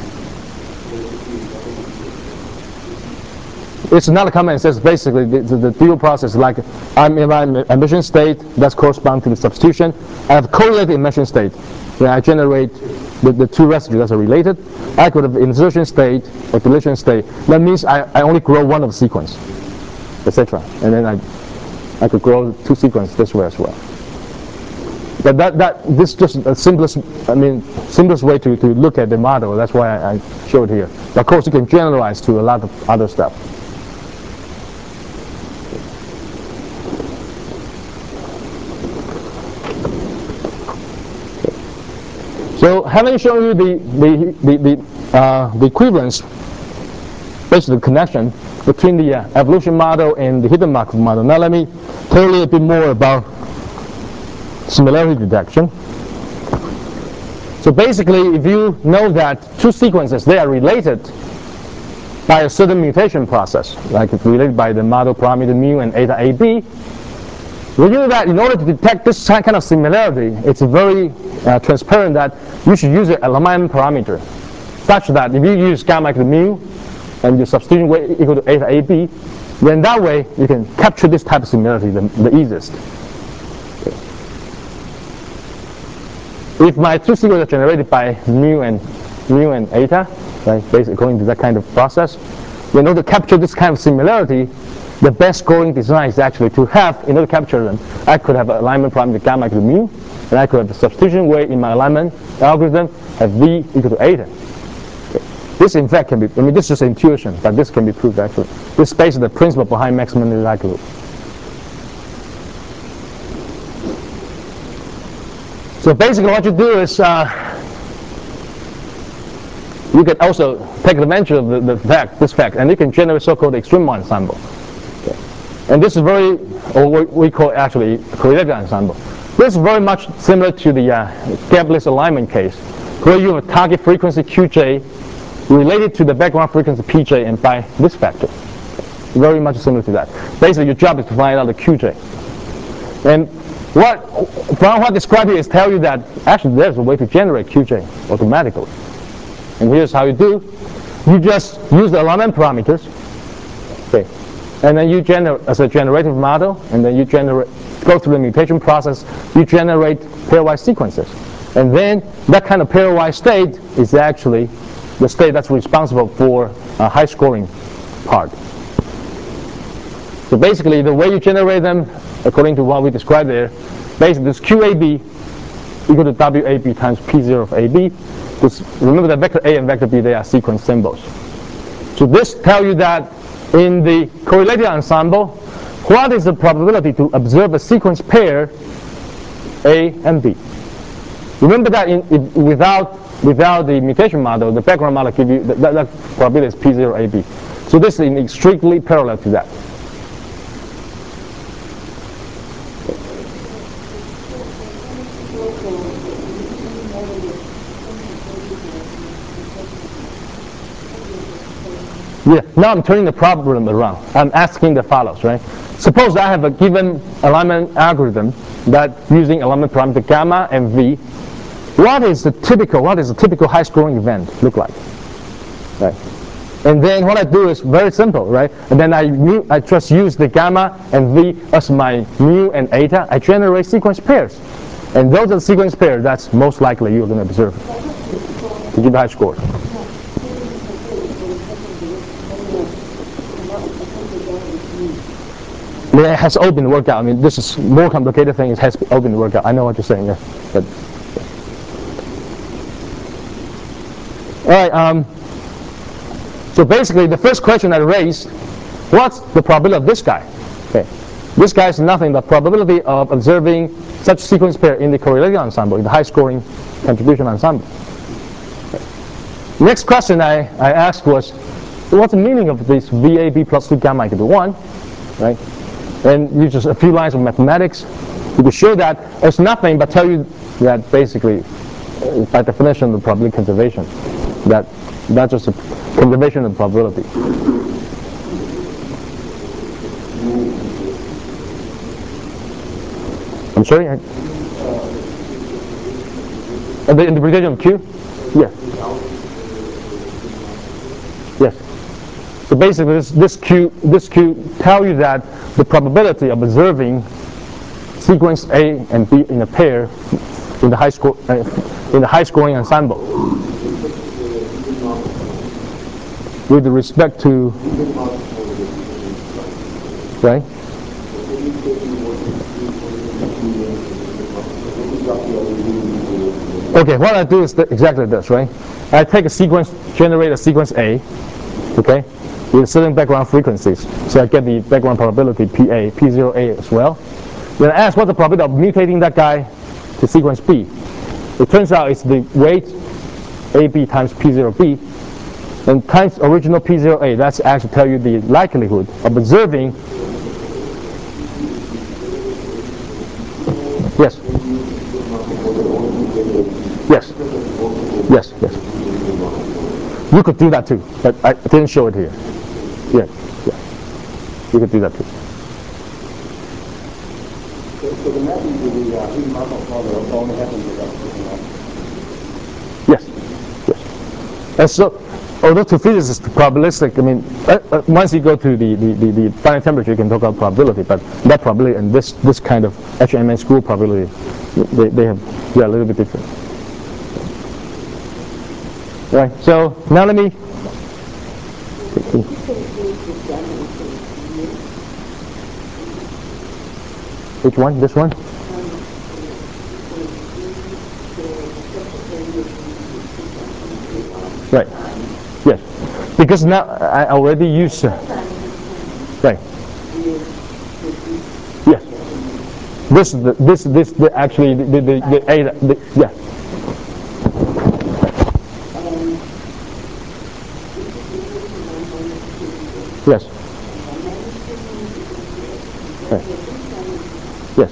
It's not a common ancestor. Basically, the dual process, like I'm in my emission state, that's correspond to the substitution. I have correlated emission state. When I generate the two residues that are related, I could have insertion state or deletion state. That means I only grow one of the sequence, etc. And then I could grow two sequences this way as well. But this is just the simplest way to look at the model. That's why I showed here. Of course, you can generalize to a lot of other stuff. So, having shown you the equivalence, basically the connection between the evolution model and the hidden Markov model. Now, let me tell you a bit more about similarity detection. So basically, if you know that two sequences, they are related by a certain mutation process, like it's related by the model parameter mu and eta AB, we know that in order to detect this kind of similarity, it's very transparent that you should use an alignment parameter, such that if you use gamma equal to mu and your substitution weight equal to eta AB, then that way you can capture this type of similarity the easiest. If my two sequences are generated by mu and eta, right, basically according to that kind of process, in order to capture this kind of similarity, the best scoring design is actually to have, in order to capture them, I could have an alignment parameter gamma equal to mu, and I could have the substitution weight in my alignment algorithm have v equal to eta. Okay. This in fact can be, this is just intuition, but this can be proved actually. This is basically the principle behind maximum likelihood. So basically what you do is you can also take advantage of this fact, and you can generate so-called extreme ensemble. Okay. And this is or what we call actually correlated ensemble. This is very much similar to the gapless alignment case, where you have a target frequency Qj related to the background frequency Pj and by this factor. Very much similar to that. Basically, your job is to find out the Qj. And from what I described here is tell you that actually there's a way to generate Qj automatically. And here's how you do. You just use the alignment parameters, okay, and then you generate as a generative model, and then you go through the mutation process, you generate pairwise sequences. And then that kind of pairwise state is actually the state that's responsible for a high scoring part. So basically, the way you generate them, according to what we described there, basically this QAB equal to WAB times P0 of AB. Just remember that vector A and vector B, they are sequence symbols. So this tells you that in the correlated ensemble, what is the probability to observe a sequence pair A and B? Remember that without the mutation model, the background model gives you that probability is P0 AB. So this is strictly parallel to that. Yeah, now I'm turning the problem around. I'm asking the follows, right? Suppose I have a given alignment algorithm that using alignment parameter gamma and v. What is the typical high scoring event look like? Right. And then what I do is very simple, right? And then I just use the gamma and v as my mu and eta. I generate sequence pairs. And those are the sequence pairs that's most likely you're going to observe to give a high score. It has all been worked out. This is more complicated thing. It has all been worked out. I know what you're saying. Yeah. But all right. So basically, the first question I raised: what's the probability of this guy? Okay, this guy is nothing but probability of observing such sequence pair in the correlated ensemble, in the high-scoring contribution ensemble. Okay. Next question I asked was, what's the meaning of this VAB plus 2 gamma equal to 1? Right. And use just a few lines of mathematics to show that it's nothing but tell you that basically, by definition of probability conservation, that's just a conservation of probability. I'm sorry? The interpretation of Q? Yeah. Yes. So basically, this Q tell you that the probability of observing sequence A and B in a pair in the high scoring ensemble with respect to right. Okay, what I do is exactly this, right? I take a sequence, generate a sequence A, okay, with certain background frequencies. So I get the background probability PA, P0A as well. Then I ask what's the probability of mutating that guy to sequence B. It turns out it's the weight AB times P0B, and times original P0A. That's actually tell you the likelihood of observing. Yes. Yes. Yes. Yes. You could do that too, but I didn't show it here. Yeah. Yeah. You could do that too. So the mapping to the Markov model only happens with that. Yes. Yes. And so, although to physicists, probabilistic, I mean, once you go to the finite temperature, you can talk about probability, but that probability and this kind of HMN school probability, they are a little bit different. All right, so now let me. Which one? This one? Right. Yes. Because now I already use. Right. Yes. This is the actually the yeah. Yes. Right. Yes.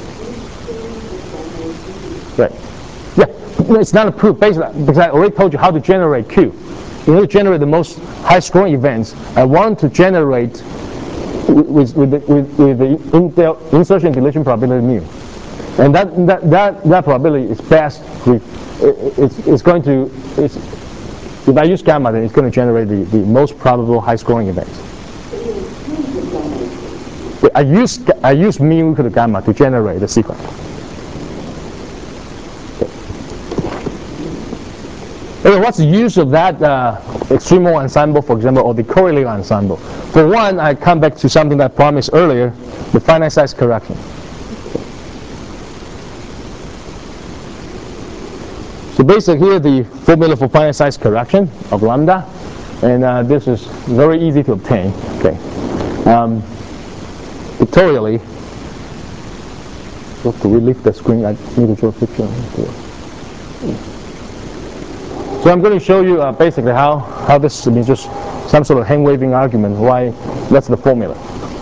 Right. Yeah. No, it's not a proof basically because I already told you how to generate Q. In order to generate the most high-scoring events, I want to generate with the insertion deletion probability mu, and that probability is best with it's going to if I use gamma, then it's going to generate the most probable high-scoring events. I use mu equal to gamma to generate the sequence. Okay, what's the use of that extremal ensemble, for example, or the correlative ensemble? For one, I come back to something that I promised earlier, the finite size correction. So basically here the formula for finite size correction of lambda, and this is very easy to obtain. Okay, pictorially. So to relieve the screen, I need to draw a picture. So I'm going to show you basically how this is just some sort of hand-waving argument why that's the formula.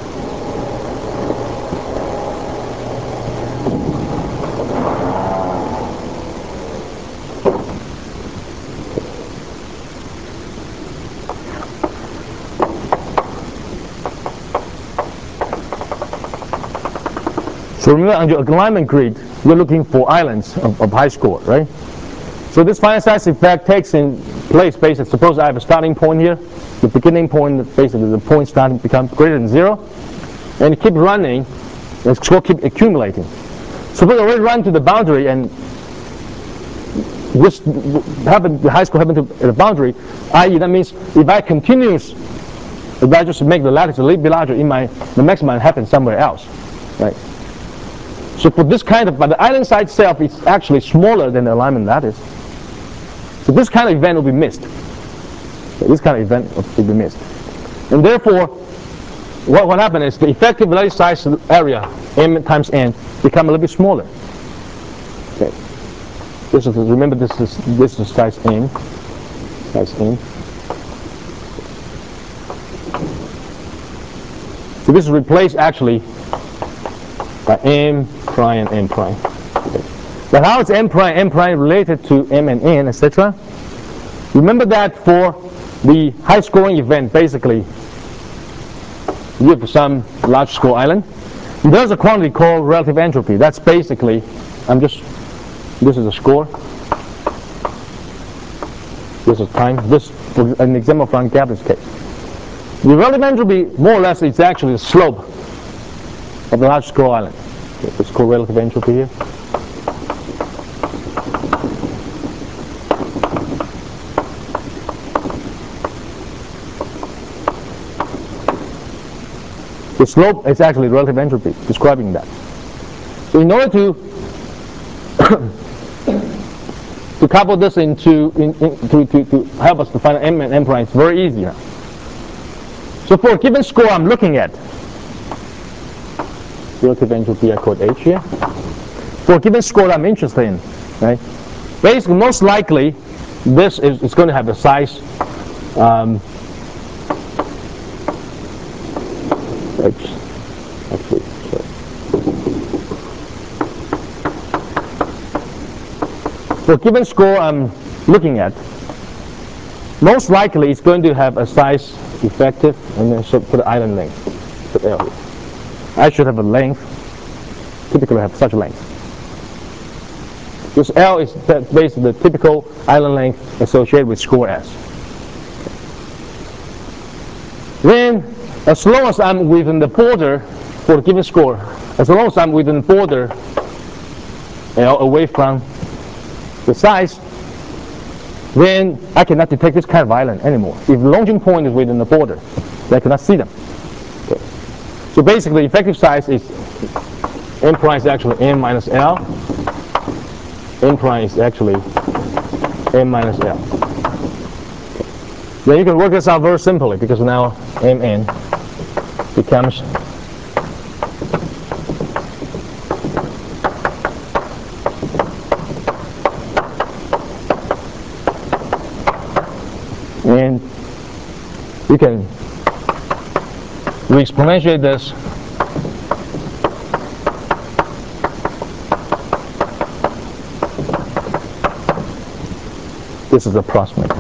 So remember on your alignment grid, you're looking for islands of high score, right? So this finite size effect takes in place basically, suppose I have a starting point here, the beginning point, basically the point starting becomes greater than 0, and it keeps running, and score keep accumulating. Suppose I already run to the boundary, and this the high score happened to the boundary, i.e. that means if I just make the lattice a little bit larger, the maximum happens somewhere else, right? So for this kind of, but the island side itself is actually smaller than the alignment lattice. So this kind of event will be missed. So this kind of event will be missed. And therefore, what happened is the effective lattice size area, m times n, become a little bit smaller. Okay. Remember this is size n. Size n. So this is replaced actually by m prime and n prime. Okay. But how is m prime related to m and n, etc.? Remember that for the high scoring event, basically, you have some large score island. There's a quantity called relative entropy. That's basically, this is a score. This is time. This for an example from Gabby's case. The relative entropy, more or less, is actually the slope of the large score island. It's called relative entropy here. The slope is actually relative entropy, describing that. So in order to to couple this to help us to find M and M prime, it's very easy. So for a given score I'm looking at, relative entropy I code H here. For a given score I'm interested in, right? Basically, most likely, this is going to have a size actually, sorry. For a given score I'm looking at, most likely it's going to have a size effective, and then so put an island length, put L. I should have a length, typically have such a length. Because L is basically the typical island length associated with score S. Then, as long as I'm within the border for a given score, as long as I'm within the border L away from the size, then I cannot detect this kind of island anymore. If the launching point is within the border, then I cannot see them. Okay. So basically, effective size is M prime is actually M minus L. M prime is actually M minus L. Then you can work this out very simply, because now Mn becomes and you can re-exponentiate this this is approximate.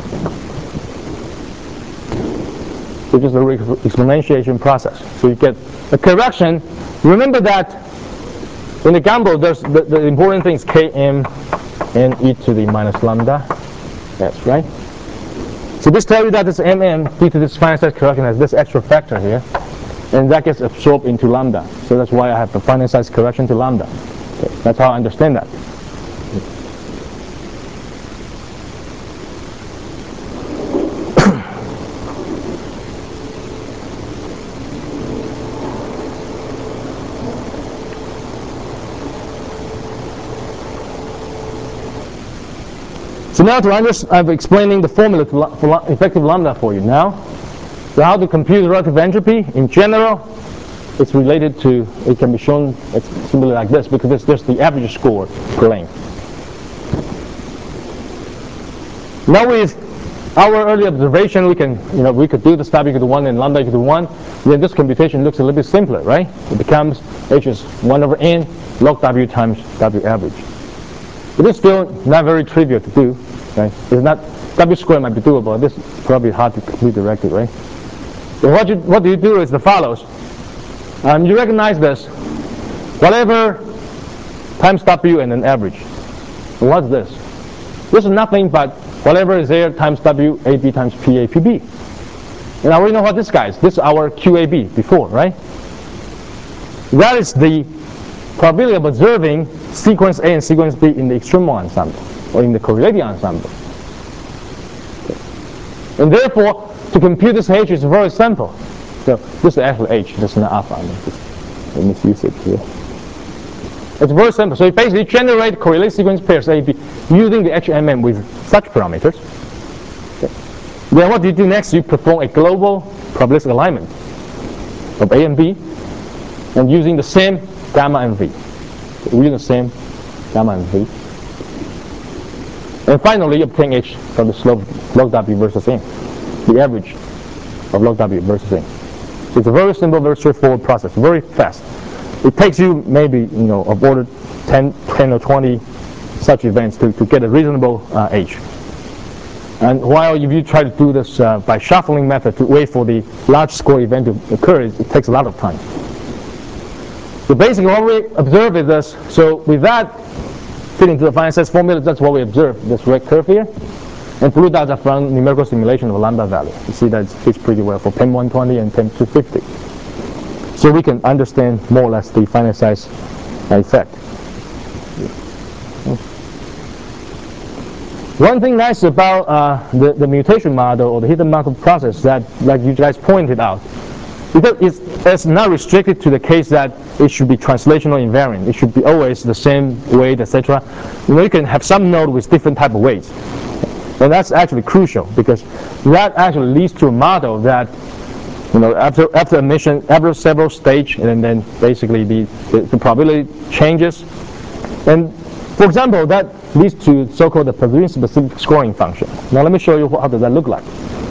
Which is the exponentiation process. So you get a correction. Remember that in the Gumbel, there's the important thing is Km n e to the minus lambda. That's right. So this tells you that this Mn, due to this finite size correction, has this extra factor here, and that gets absorbed into lambda. So that's why I have the finite size correction to lambda. Okay. That's how I understand that. So now I'm explaining the formula for effective lambda for you now. So how to compute relative entropy in general, it's related to, it can be shown, it's simply like this, because it's just the average score per length. Now with our early observation, we could do this w equal to 1 and lambda equal to 1. Then this computation looks a little bit simpler, right? It becomes h is 1 over n log w times w average. It is still not very trivial to do, right? It's not, w squared might be doable. This is probably hard to compute directly, right? So what do you do is the follows. You recognize this. Whatever times w and an average. And what's this? This is nothing but whatever is there times w, ab times pa, pb. And I already know what this guy is. This is our QAB before, right? That is the probability of observing sequence A and sequence B in the extremal ensemble, or in the correlating ensemble. Okay. And therefore, to compute this H is very simple. So this is actually H, this is not alpha. Let me use it here. It's very simple. So you basically generate correlated sequence pairs A, B using the HMM with such parameters. Okay. Then what do you do next? You perform a global probabilistic alignment of A and B, and using the same gamma and V. We use the same gamma and V. And finally, obtain H from the slope log W versus N, the average of log W versus N. So it's a very simple, very straightforward process, very fast. It takes you maybe, of order 10 or 20 such events to get a reasonable H. And while if you try to do this by shuffling method to wait for the large score event to occur, it takes a lot of time. So basically what we observe is this. So with that fitting to the finite size formula, that's what we observe, this red curve here. And blue dots are from numerical simulation of a lambda value. You see that it fits pretty well for PIM 120 and PIM 250. So we can understand more or less the finite size effect. One thing nice about the mutation model or the hidden Markov process that, like you guys pointed out, because it's not restricted to the case that it should be translational invariant. It should be always the same weight, etc. You can have some node with different type of weights. And that's actually crucial because that actually leads to a model that, after emission, after several stages, and then basically the probability changes. And for example, that leads to so-called the position-specific scoring function. Now let me show you how does that look like.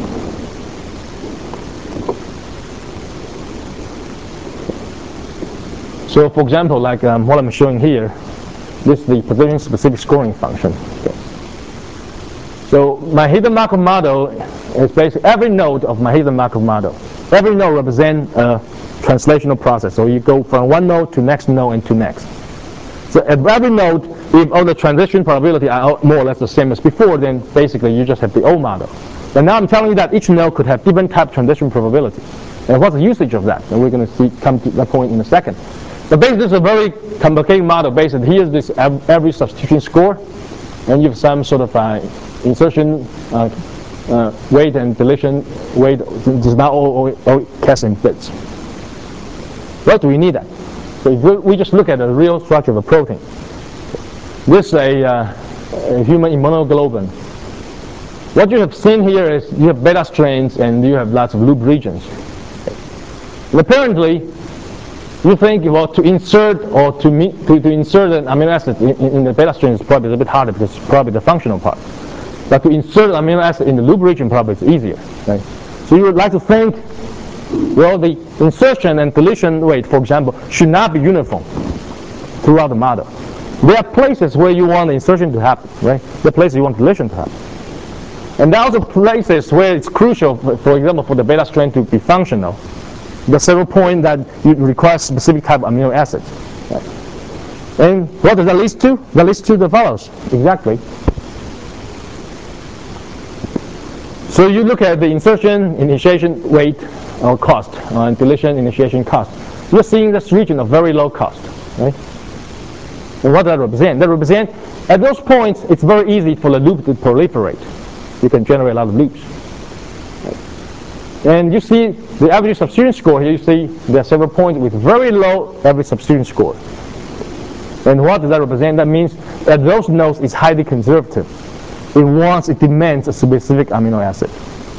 So for example, like what I'm showing here, this is the position-specific scoring function. Okay. So my hidden Markov model is basically every node of my hidden Markov model. Every node represents a translational process. So you go from one node to next node and to next. So at every node, if all the transition probability are more or less the same as before, then basically you just have the old model. But now I'm telling you that each node could have different type transition probability. And what's the usage of that? And we're going to come to that point in a second. But basically, this is a very complicated model. Basically, here's this average substitution score, and you have some sort of insertion weight and deletion weight. It's not all casting bits. Why do we need that? So if we just look at the real structure of a protein. This is a human immunoglobulin. What you have seen here is you have beta strands and you have lots of loop regions. And apparently, you think, well, to insert or to insert an amino acid in the beta strain is probably a bit harder because it's probably the functional part. But to insert an amino acid in the loop region probably is easier. Right? So you would like to think, well, the insertion and deletion rate, for example, should not be uniform throughout the model. There are places where you want the insertion to happen, right? There are places you want deletion to happen. And there are also places where it's crucial, for example, for the beta strain to be functional. There are several points that you require specific type of amino acids. Right? And what does that lead to? That leads to the follows. Exactly. So you look at the insertion, initiation weight or cost, and deletion, initiation cost. You're seeing this region of very low cost. Right? And what does that represent? That represents, at those points, it's very easy for the loop to proliferate. You can generate a lot of loops. And you see the average substitution score here. You see there are several points with very low average substitution score. And what does that represent? That means that those nodes is highly conservative. It demands a specific amino acid.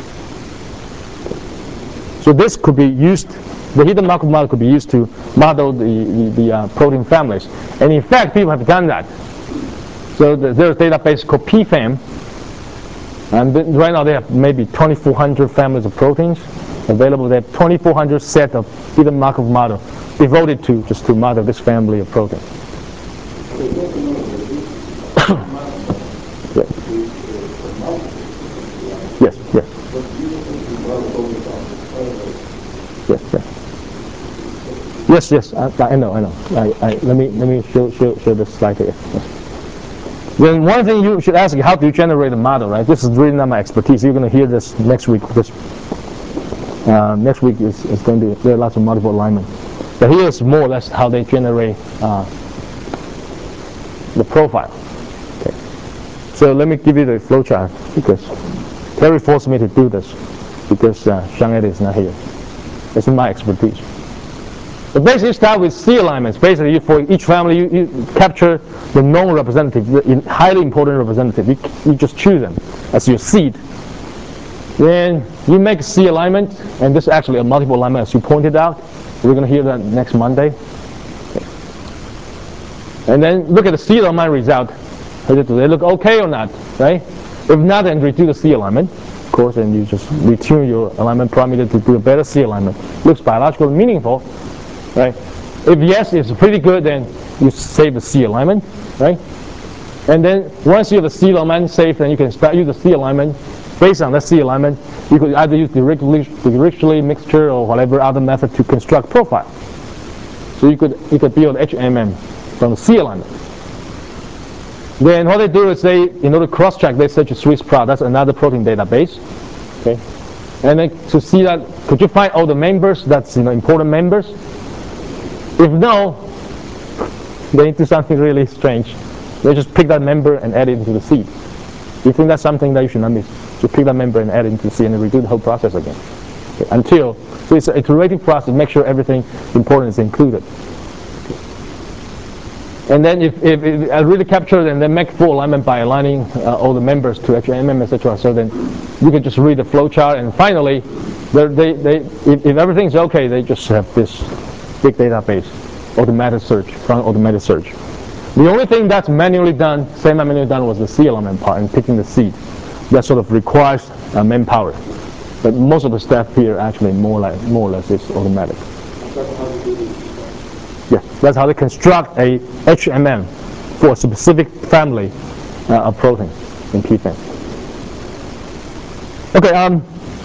So this could be used, the hidden Markov model could be used to model the protein families. And in fact, people have done that. So there's a database called PFAM. And right now they have maybe 2,400 families of proteins available. They have 2,400 set of hidden Markov model devoted to just to model this family of proteins. Yes, yes. Yes, yes. I know. Let me show this slide here. Yes. Then one thing you should ask is how do you generate a model, right? This is really not my expertise. You're going to hear this next week because next week is going to be there are lots of multiple alignment. But here's more or less how they generate the profile. Okay. So let me give you the flowchart because Terry forced me to do this because Xiang is not here. It's my expertise. But basically, start with C alignments. Basically, for each family, you capture the known representative, the highly important representative. You just choose them as your seed. Then you make a C alignment, and this is actually a multiple alignment, as you pointed out. We're going to hear that next Monday. Okay. And then look at the C alignment result. Do they look okay or not? Right? If not, then redo the C alignment, of course, and you just retune your alignment parameter to do a better C alignment. Looks biologically meaningful. Right? If yes, it's pretty good, then you save the C alignment, right? And then once you have the C alignment saved, then you can start use the C alignment. Based on that C alignment, you could either use Dirichlet mixture or whatever other method to construct profile. So you could build HMM from the C alignment. Then what they do is in order to cross-check, they search Swiss Prot. That's another protein database. Okay, and then to see that, could you find all the members that's important members? If no, they do something really strange. They just pick that member and add it into the seed. You think that's something that you should not miss? Just pick that member and add it into the seed and redo the whole process again. until, so it's an iterative process, make sure everything important is included. And then if I really capture it and then make full alignment by aligning all the members to HMM, etc. So then you can just read the flow chart, and finally, if everything's okay, they just have this big database, automatic search, from automatic search. The only thing that's manually done, semi-manually done, was the seed alignment part and picking the seed. That sort of requires manpower. But most of the stuff here actually more or less is automatic. Yeah, that's how they construct a HMM for a specific family of protein in PFAM. Okay,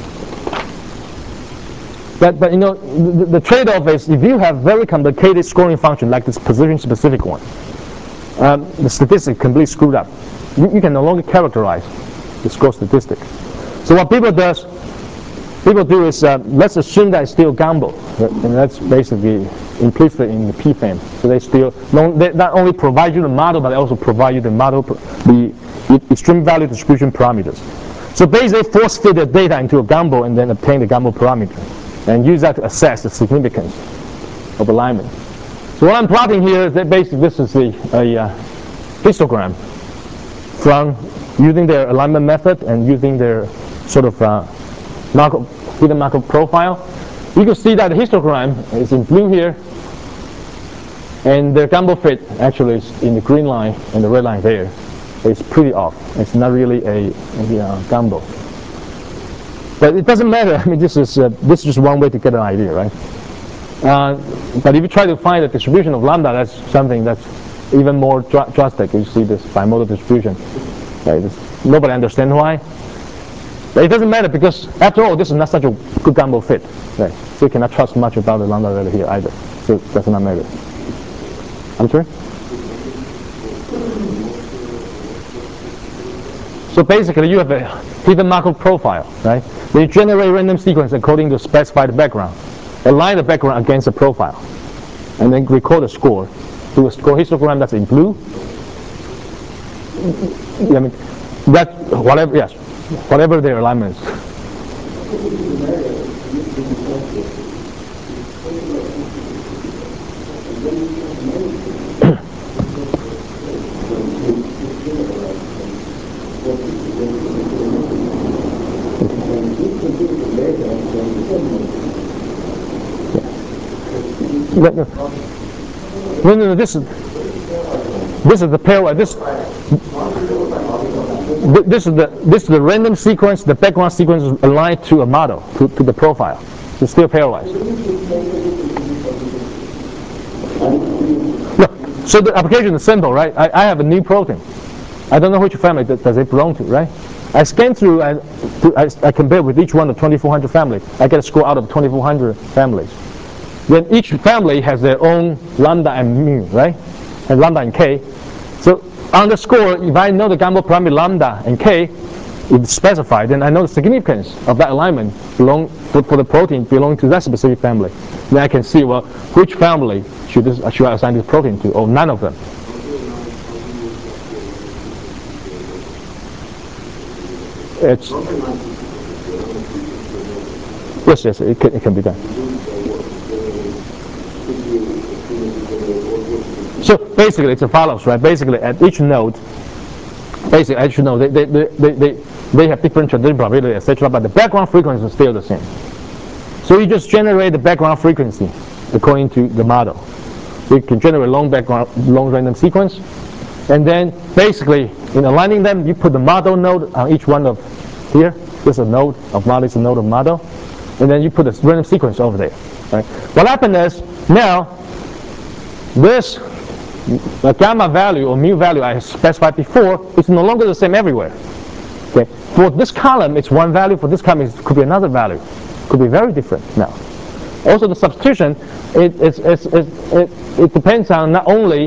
but you know, the trade-off is if you have very complicated scoring function like this position-specific one, the statistics completely screwed up. You can no longer characterize the score statistic. So what people do is let's assume that it's still gamble, and that's basically implicit in the PFAM. So they not only provide you the model, but they also provide you the model, the extreme value distribution parameters. So basically force feed the data into a gamble and then obtain the gamble parameter, and use that to assess the significance of alignment. So what I'm plotting here is that basically this is a histogram from using their alignment method and using their sort of hidden Markov profile. You can see that the histogram is in blue here, and their gamble fit actually is in the green line and the red line there. It's pretty off. It's not really a gamble. But it doesn't matter. I mean, this is just one way to get an idea, right? But if you try to find the distribution of lambda, that's something that's even more drastic. You see this bimodal distribution. Right? Nobody understands why. But it doesn't matter because, after all, this is not such a good gamble fit. Right? So you cannot trust much about the lambda value here either. So it does not matter. I'm sorry? So basically, you have a hidden Markov profile, right? They generate random sequence according to specified background. Align the background against the profile, and then record the score. Do a score histogram that's in blue. I mean, that whatever, yes, whatever their alignments. No. This is the pairwise. This is the random sequence. The background sequence is aligned to a model, to the profile. It's still pairwise. No. So the application is simple, right? I have a new protein. I don't know which family does it belong to, right? I scan through and I compare with each one of 2,400 families. I get a score out of 2,400 families. Then each family has their own lambda and mu, right? And lambda and k. So on the score, if I know the gamble parameter lambda and k, it's specified, then I know the significance of that alignment for the protein belonging to that specific family. Then I can see, well, which family should I assign this protein to, or none of them. Yes, it can be done. So basically, it's as follows, right? Basically, at each node, they have different transition probability, etc. But the background frequency is still the same. So you just generate the background frequency according to the model. So you can generate long random sequence, and then basically, in aligning them, you put the model node on each one of here. This is a node of model. It's a node of model, and then you put a random sequence over there. Right? What happened is now this gamma value or mu value I specified before is no longer the same everywhere. Okay. For this column, it's one value. For this column, it could be another value. It could be very different now. Also, the substitution it depends on not only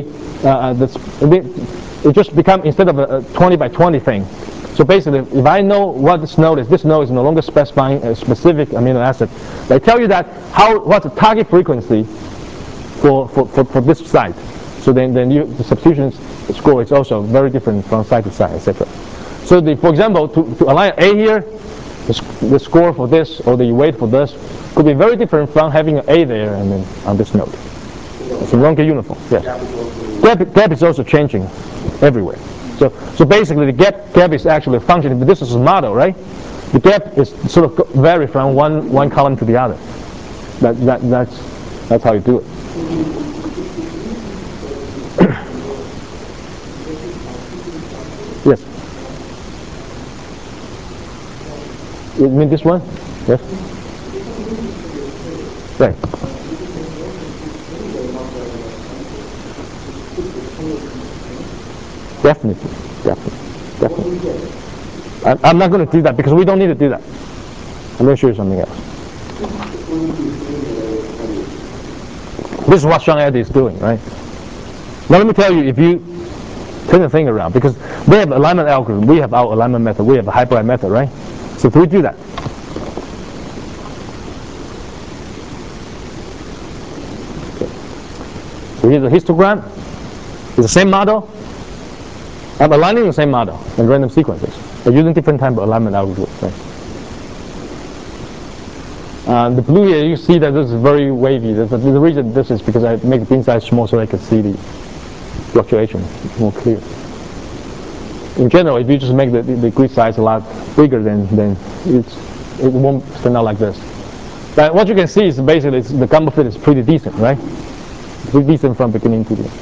it just becomes instead of a 20 by 20 thing. So basically, if I know what this node is no longer specifying a specific amino acid. They tell you that what's the target frequency for this site. So then the substitution score is also very different from site to site, etc. So for example, to align A here, the score for this or the weight for this could be very different from having an A there and then on this node. It's no longer uniform. Yes. Gap is also changing everywhere. So basically the gap is actually functioning. But this is a model, right? The gap is sort of vary from one column to the other. That's how you do it. Yes. You mean this one? Yes. Right. Definitely. I'm not going to do that because we don't need to do that. I'm going to show you something else. This is what Sean Eddy is doing, right? Now let me tell you, if you turn the thing around, because they have alignment algorithm, we have our alignment method, we have a hybrid method, right? So if we do that, so here's a histogram. It's the same model. I'm aligning the same model in random sequences. I'm using different type of alignment algorithms. Right? The blue here, you see that this is very wavy. The reason this is because I make the bin size small so I can see the fluctuation more clear. In general, if you just make the grid size a lot bigger, then it won't turn out like this. But what you can see is basically the gamma fit is pretty decent, right? Pretty decent from beginning to the end.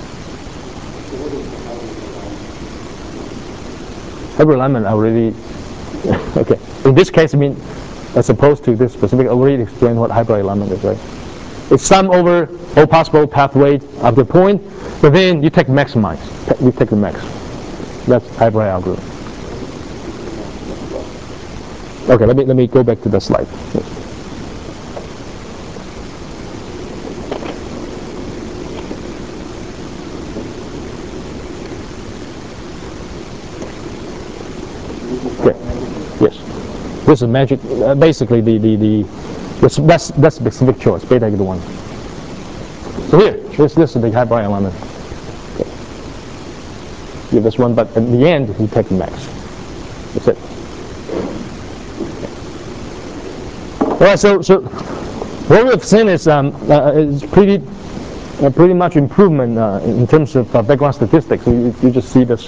Hybrid alignment already, okay. In this case, I mean, as opposed to this specific, I already explained what hybrid alignment is, right? It's sum over all possible pathways of the point, but then you take maximize. You take the max. That's hybrid algorithm. Okay, let me go back to the slide. This is magic. Basically, that's specific choice. Beta equal to 1. So here, this is the hybrid alignment. Okay. Give this one, but at the end, you take the max. That's it. All right. So what we've seen is pretty much improvement in terms of background statistics. You just see this.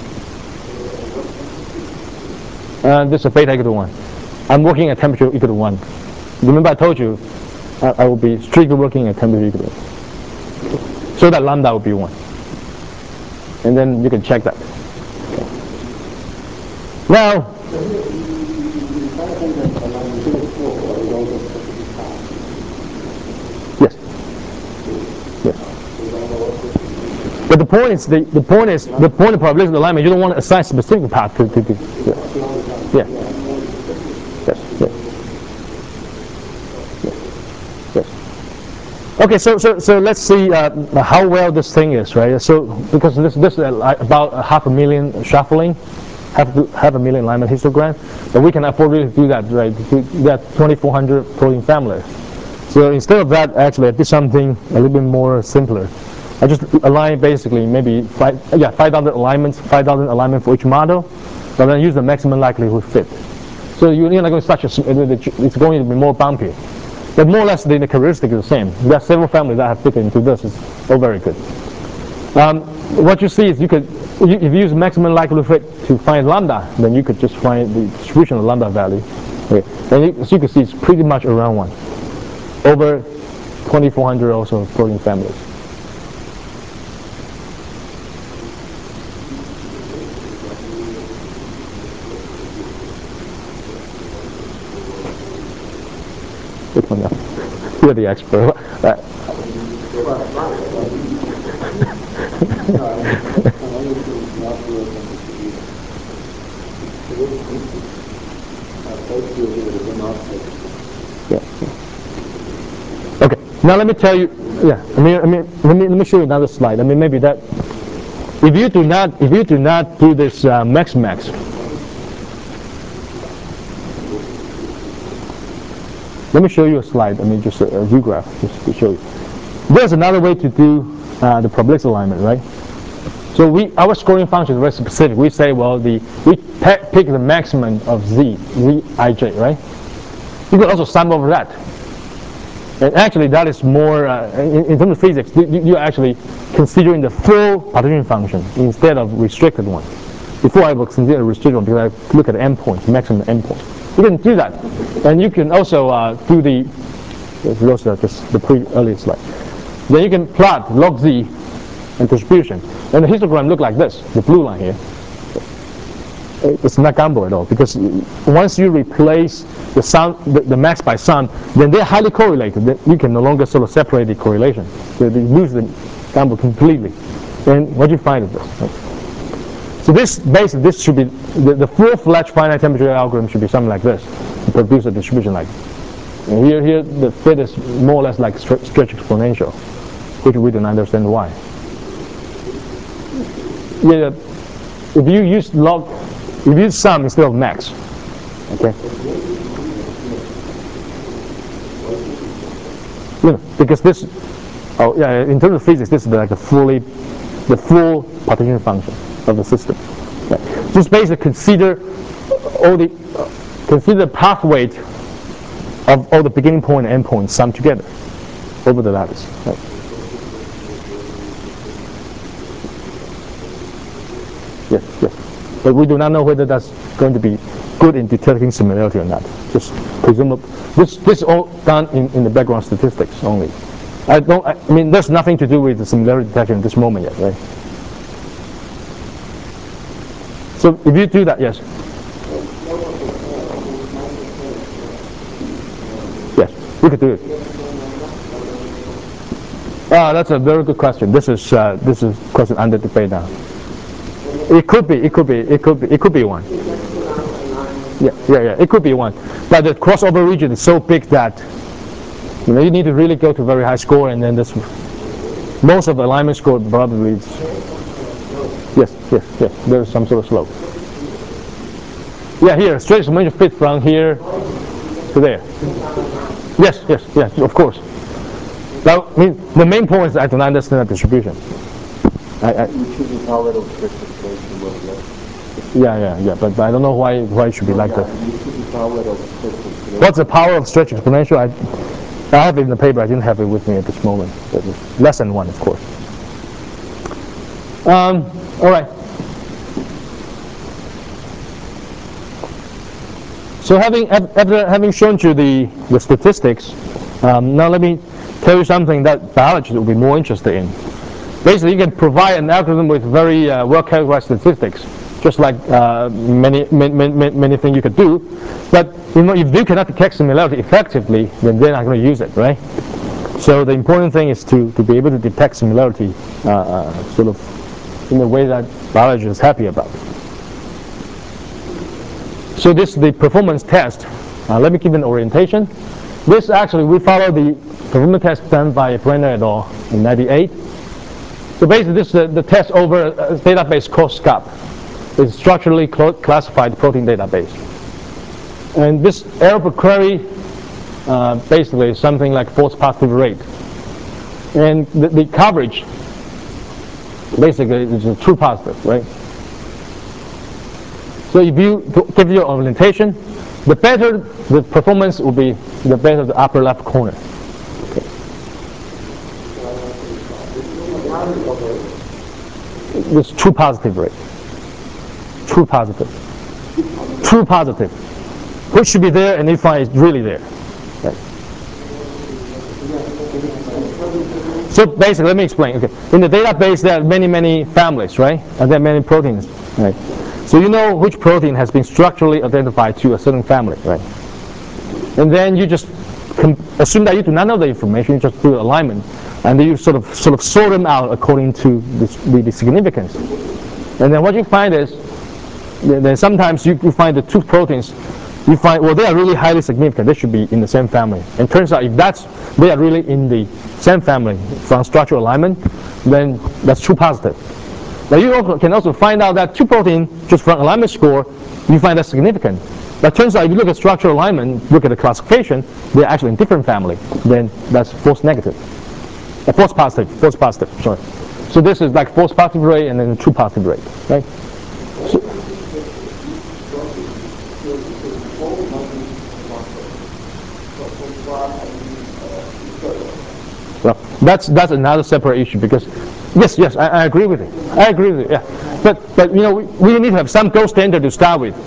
This is beta equal to 1. I'm working at temperature equal to 1. Remember I told you I will be strictly working at temperature equal to 1. So that lambda will be 1. And then you can check that. Now, yes. But the point is the point of probabilistic alignment. You don't want to assign specific path to yeah. Yes. Okay, so let's see how well this thing is, right? So because this is about 500,000 shuffling, half a million alignment histogram, but we can afford really to do that, right? We got 2,400 protein families. So instead of that, actually, I did something a little bit more simpler. I just align basically maybe 5,000 alignments, 5,000 alignment for each model, but then use the maximum likelihood fit. So you're not going to such it's going to be more bumpy. But more or less the characteristic is the same. We have several families that have fit into this. It's all very good. What you see is if you use maximum likelihood fit to find lambda, then you could just find the distribution of lambda value. Okay. And as you can see, it's pretty much around 1. Over 2,400 also protein families. You're the expert. Okay. Now let me tell you. Yeah. Let me show you another slide. Maybe that if you do not do this max. Let me show you a slide. Just a view graph, just to show you. There's another way to do the probabilistic alignment, right? our scoring function is very specific. We say, well, we pick the maximum of Zij, right? You can also sum over that. And actually, that is more, in terms of physics, you're actually considering the full partition function instead of restricted one. Before I will consider a restricted one because I look at the endpoints, maximum endpoint. You can do that. And you can also do those are just the earlier slide. Then you can plot log Z and distribution. And the histogram look like this, the blue line here. It's not Gumbel at all, because once you replace the sum, the max by sum, then they're highly correlated. You can no longer sort of separate the correlation. So you lose the Gumbel completely. And what you find is this. Right? So this should be, the full-fledged finite temperature algorithm should be something like this, to produce a distribution like this. And here the fit is more or less like stretch exponential, which we don't understand why. Yeah, if you use sum instead of max, okay? Because this, in terms of physics, this is like the full partition function of the system. Okay. Just basically consider the path weight of all the beginning point and end point summed together over the lattice. Right? Yes. But we do not know whether that's going to be good in detecting similarity or not. Just presumably, this is all done in the background statistics only. I mean, there's nothing to do with the similarity detection at this moment yet, right? So if you do that, yes. Yes, we could do it. That's a very good question. This is question under debate now. It could be one. Yeah. It could be one. But the crossover region is so big that you need to really go to very high score, and then most of the alignment score probably is, yes. There's some sort of slope. Yeah, here stretch exponential fit from here to there. Yes, of course. Now, I mean, the main point is I don't understand that distribution. Yeah, but I don't know why it should be like that. What's the power of stretch exponential? I have it in the paper. I didn't have it with me at this moment. But it's less than 1, of course. All right. So after having shown you the statistics, now let me tell you something that biologists will be more interested in. Basically, you can provide an algorithm with very well-characterized statistics, just like many things you could do. But if you cannot detect similarity effectively, then they're not going to use it, right? So the important thing is to be able to detect similarity sort of in a way that biology is happy about. So this is the performance test. Let me give an orientation. This actually, we follow the performance test done by Brenner et al. In '98. So basically, this is the test over a database called SCOP. It's a structurally classified protein database. And this error per query basically is something like false positive rate. And the coverage basically is a true positive, right? So if you give your orientation, the better the performance will be, the better the upper left corner. Okay. It's true positive rate. True positive. Which should be there, and you find it's really there. Okay. So basically, let me explain. Okay, in the database there are many families, right? And there are many proteins, right? So you know which protein has been structurally identified to a certain family, right? And then you just assume that you do not know the information. You just do alignment, and then you sort of sort them out according to the significance. And then what you find is, then sometimes you find the two proteins. You find, well, they are really highly significant. They should be in the same family. And turns out if they are really in the same family from structural alignment, then that's true positive. Now you can also find out that two proteins, just from alignment score, you find that significant. But turns out if you look at structural alignment, look at the classification, they're actually in different family. Then that's false negative. False positive, sorry. So this is like false positive rate and then the true positive rate, right? So, well, that's another separate issue because yes, I agree with it. I agree with it. Yeah, but you know we need to have some gold standard to start with.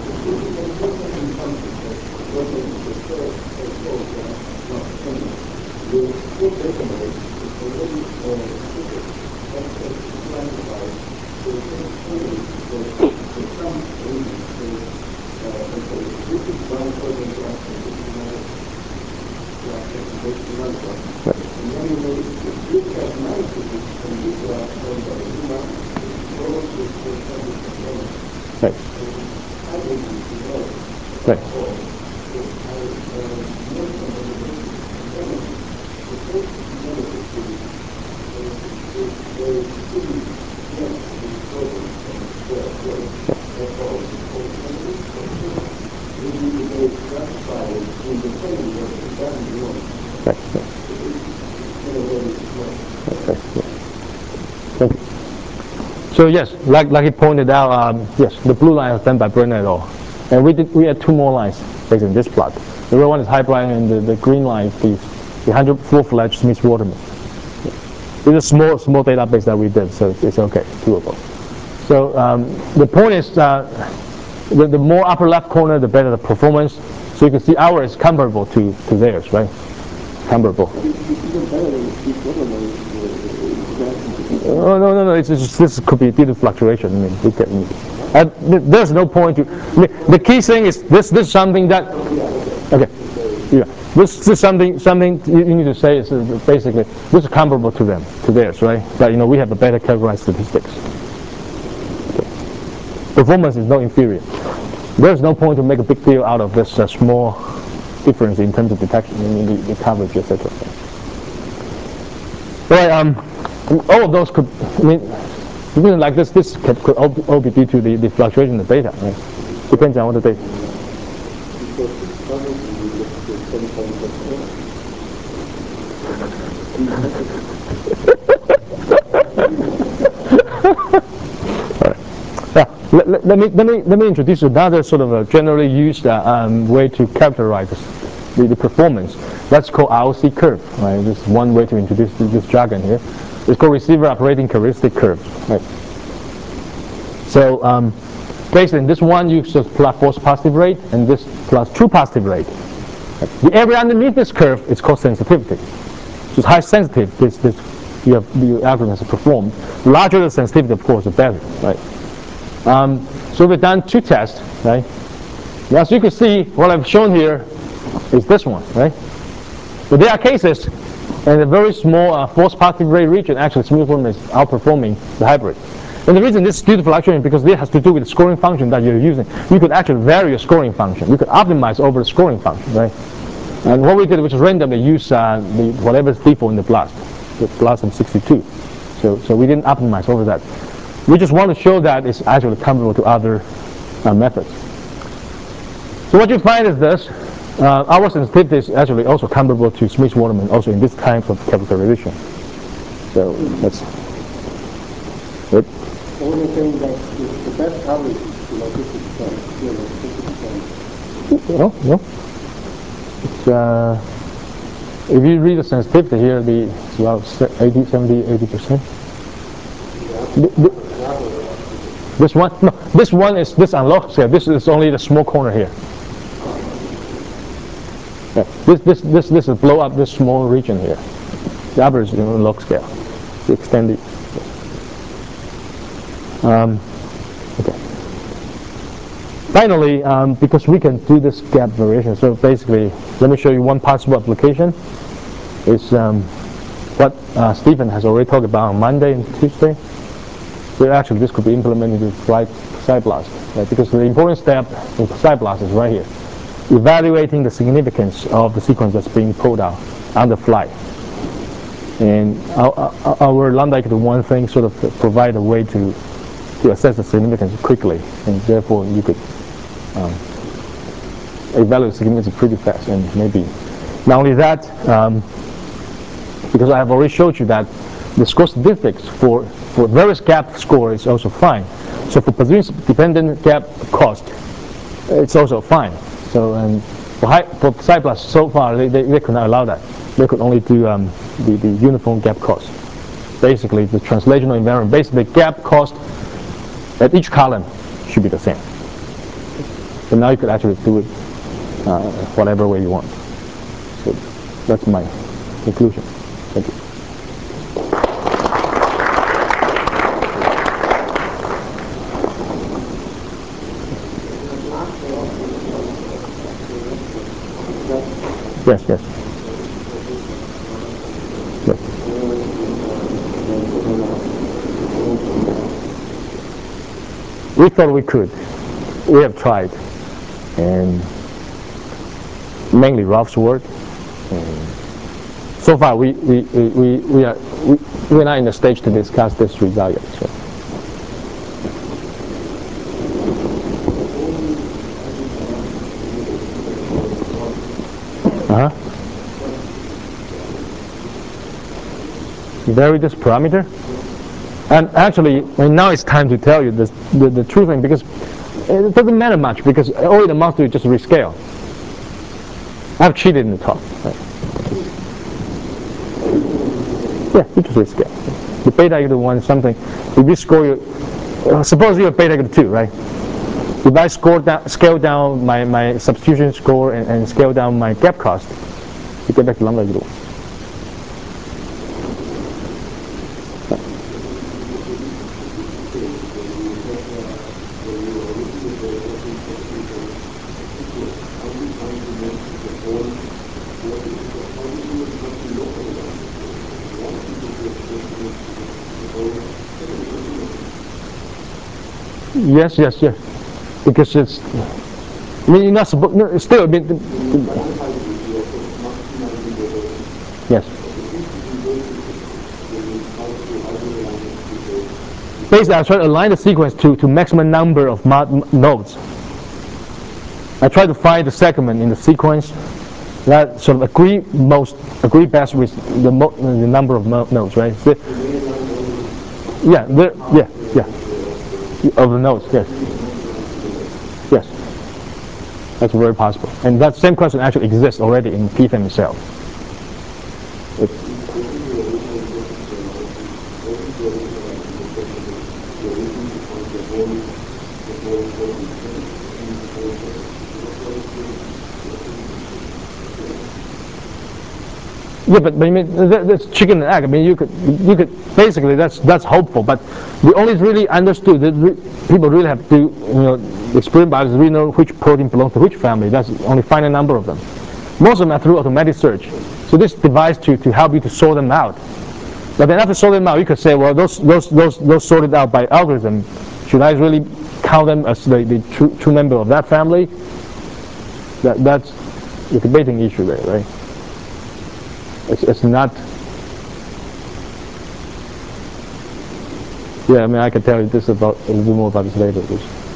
Right. Right. So yes, like he pointed out, yes, the blue line was done by Brenner et al. And we had two more lines based on this plot. The red one is Highbright, and the green line is the 104 fledged Smith-Waterman. It's a small database that we did, so it's okay, doable. So the point is the more upper left corner, the better the performance. So you can see ours is comparable to theirs, right? Comparable. Oh, no. It's just, this could be due to fluctuation. I mean, there's no point to. I mean, the key thing is this is something that. Okay. Yeah. This is something you need to say is basically this is comparable to theirs, right? But you know we have a better characterized statistics. Okay. Performance is not inferior. There's no point to make a big deal out of this small difference in terms of detection, the coverage, etc. Right. All of those could, I mean, like this could all be due to the fluctuation in the data, right? Depends on what the data. Let me introduce another sort of a generally used way to characterize the performance. That's called ROC curve, right? This is one way to introduce this jargon here. It's called receiver operating characteristic curve, right? So based on this one, you just plot false positive rate, and this plus true positive rate. The area underneath this curve is called sensitivity. So it's high sensitive. The algorithm has performed. The larger the sensitivity, of course, the better, right? So we've done two tests, right? Now, as you can see, what I've shown here is this one, right? But there are cases in a very small false positive rate region, actually Smith-Waterman is outperforming the hybrid. And the reason this is due to fluctuation because this has to do with the scoring function that you're using. You could actually vary your scoring function. You could optimize over the scoring function, right? And what we did was randomly use whatever is default in the blast, the BLASTM 62. So we didn't optimize over that. We just want to show that it's actually comparable to other methods. So what you find is this. Our sensitivity is actually also comparable to Smith-Waterman, also in this type of characterization. So that's it. What you're saying that the best coverage is like 50%, No. It's, if you read the sensitivity here, it's about 80%. This one? No, this one is this on log scale. This is only the small corner here. Yeah, this is blow up this small region here. The other is in log scale. The extended. Okay. Finally, because we can do this gap variation, so basically, let me show you one possible application. Is what Stephen has already talked about on Monday and Tuesday. So actually, this could be implemented with PSI-BLAST, right? Because the important step in PSI-BLAST is right here. Evaluating the significance of the sequence that's being pulled out on the fly. And our lambda equal to 1 thing sort of provide a way to assess the significance quickly, and therefore you could evaluate the significance pretty fast. And maybe not only that, because I have already showed you that the score statistics for various gap score is also fine. So for position-dependent gap cost, it's also fine. So for PsyPlus, so far they could not allow that. They could only do the uniform gap cost. Basically, the translational invariant, basically gap cost at each column should be the same. So now you could actually do it whatever way you want. So that's my conclusion. Thank you. Yes, yes. Yes. We thought we could. We have tried, and mainly Ralph's work. So far, we're not in the stage to discuss this result yet. So. Vary this parameter, and actually, now it's time to tell you the true thing, because it doesn't matter much, because all it amounts to is just rescale. I've cheated in the talk. Right? Yeah, you just rescale. The beta equal to 1 is something. If you score your, suppose you're beta equal to 2, right? If I scale down my substitution score and scale down my gap cost, you get back to lambda equal to 1. Yes, yes, yes. Because it's, I mean, you're not supposed, no, still, I mean, yes. Basically, I try to align the sequence to maximum number of nodes. I try to find the segment in the sequence that sort of agree best with the number of nodes, right? Yeah, of the nodes, yes. Yes. That's very possible. And that same question actually exists already in PFAM itself. Yeah, but I mean that's chicken and egg. I mean you could basically that's hopeful, but we only really understood that people really have to experiment biology really know which protein belongs to which family. That's only finite number of them. Most of them are through automatic search. So this device to help you to sort them out. But then after sort them out, you could say, well, those sorted out by algorithm, should I really count them as the true member of that family? That's the debating issue there, right? It's not. Yeah, I mean, I can tell you this a little more about this later.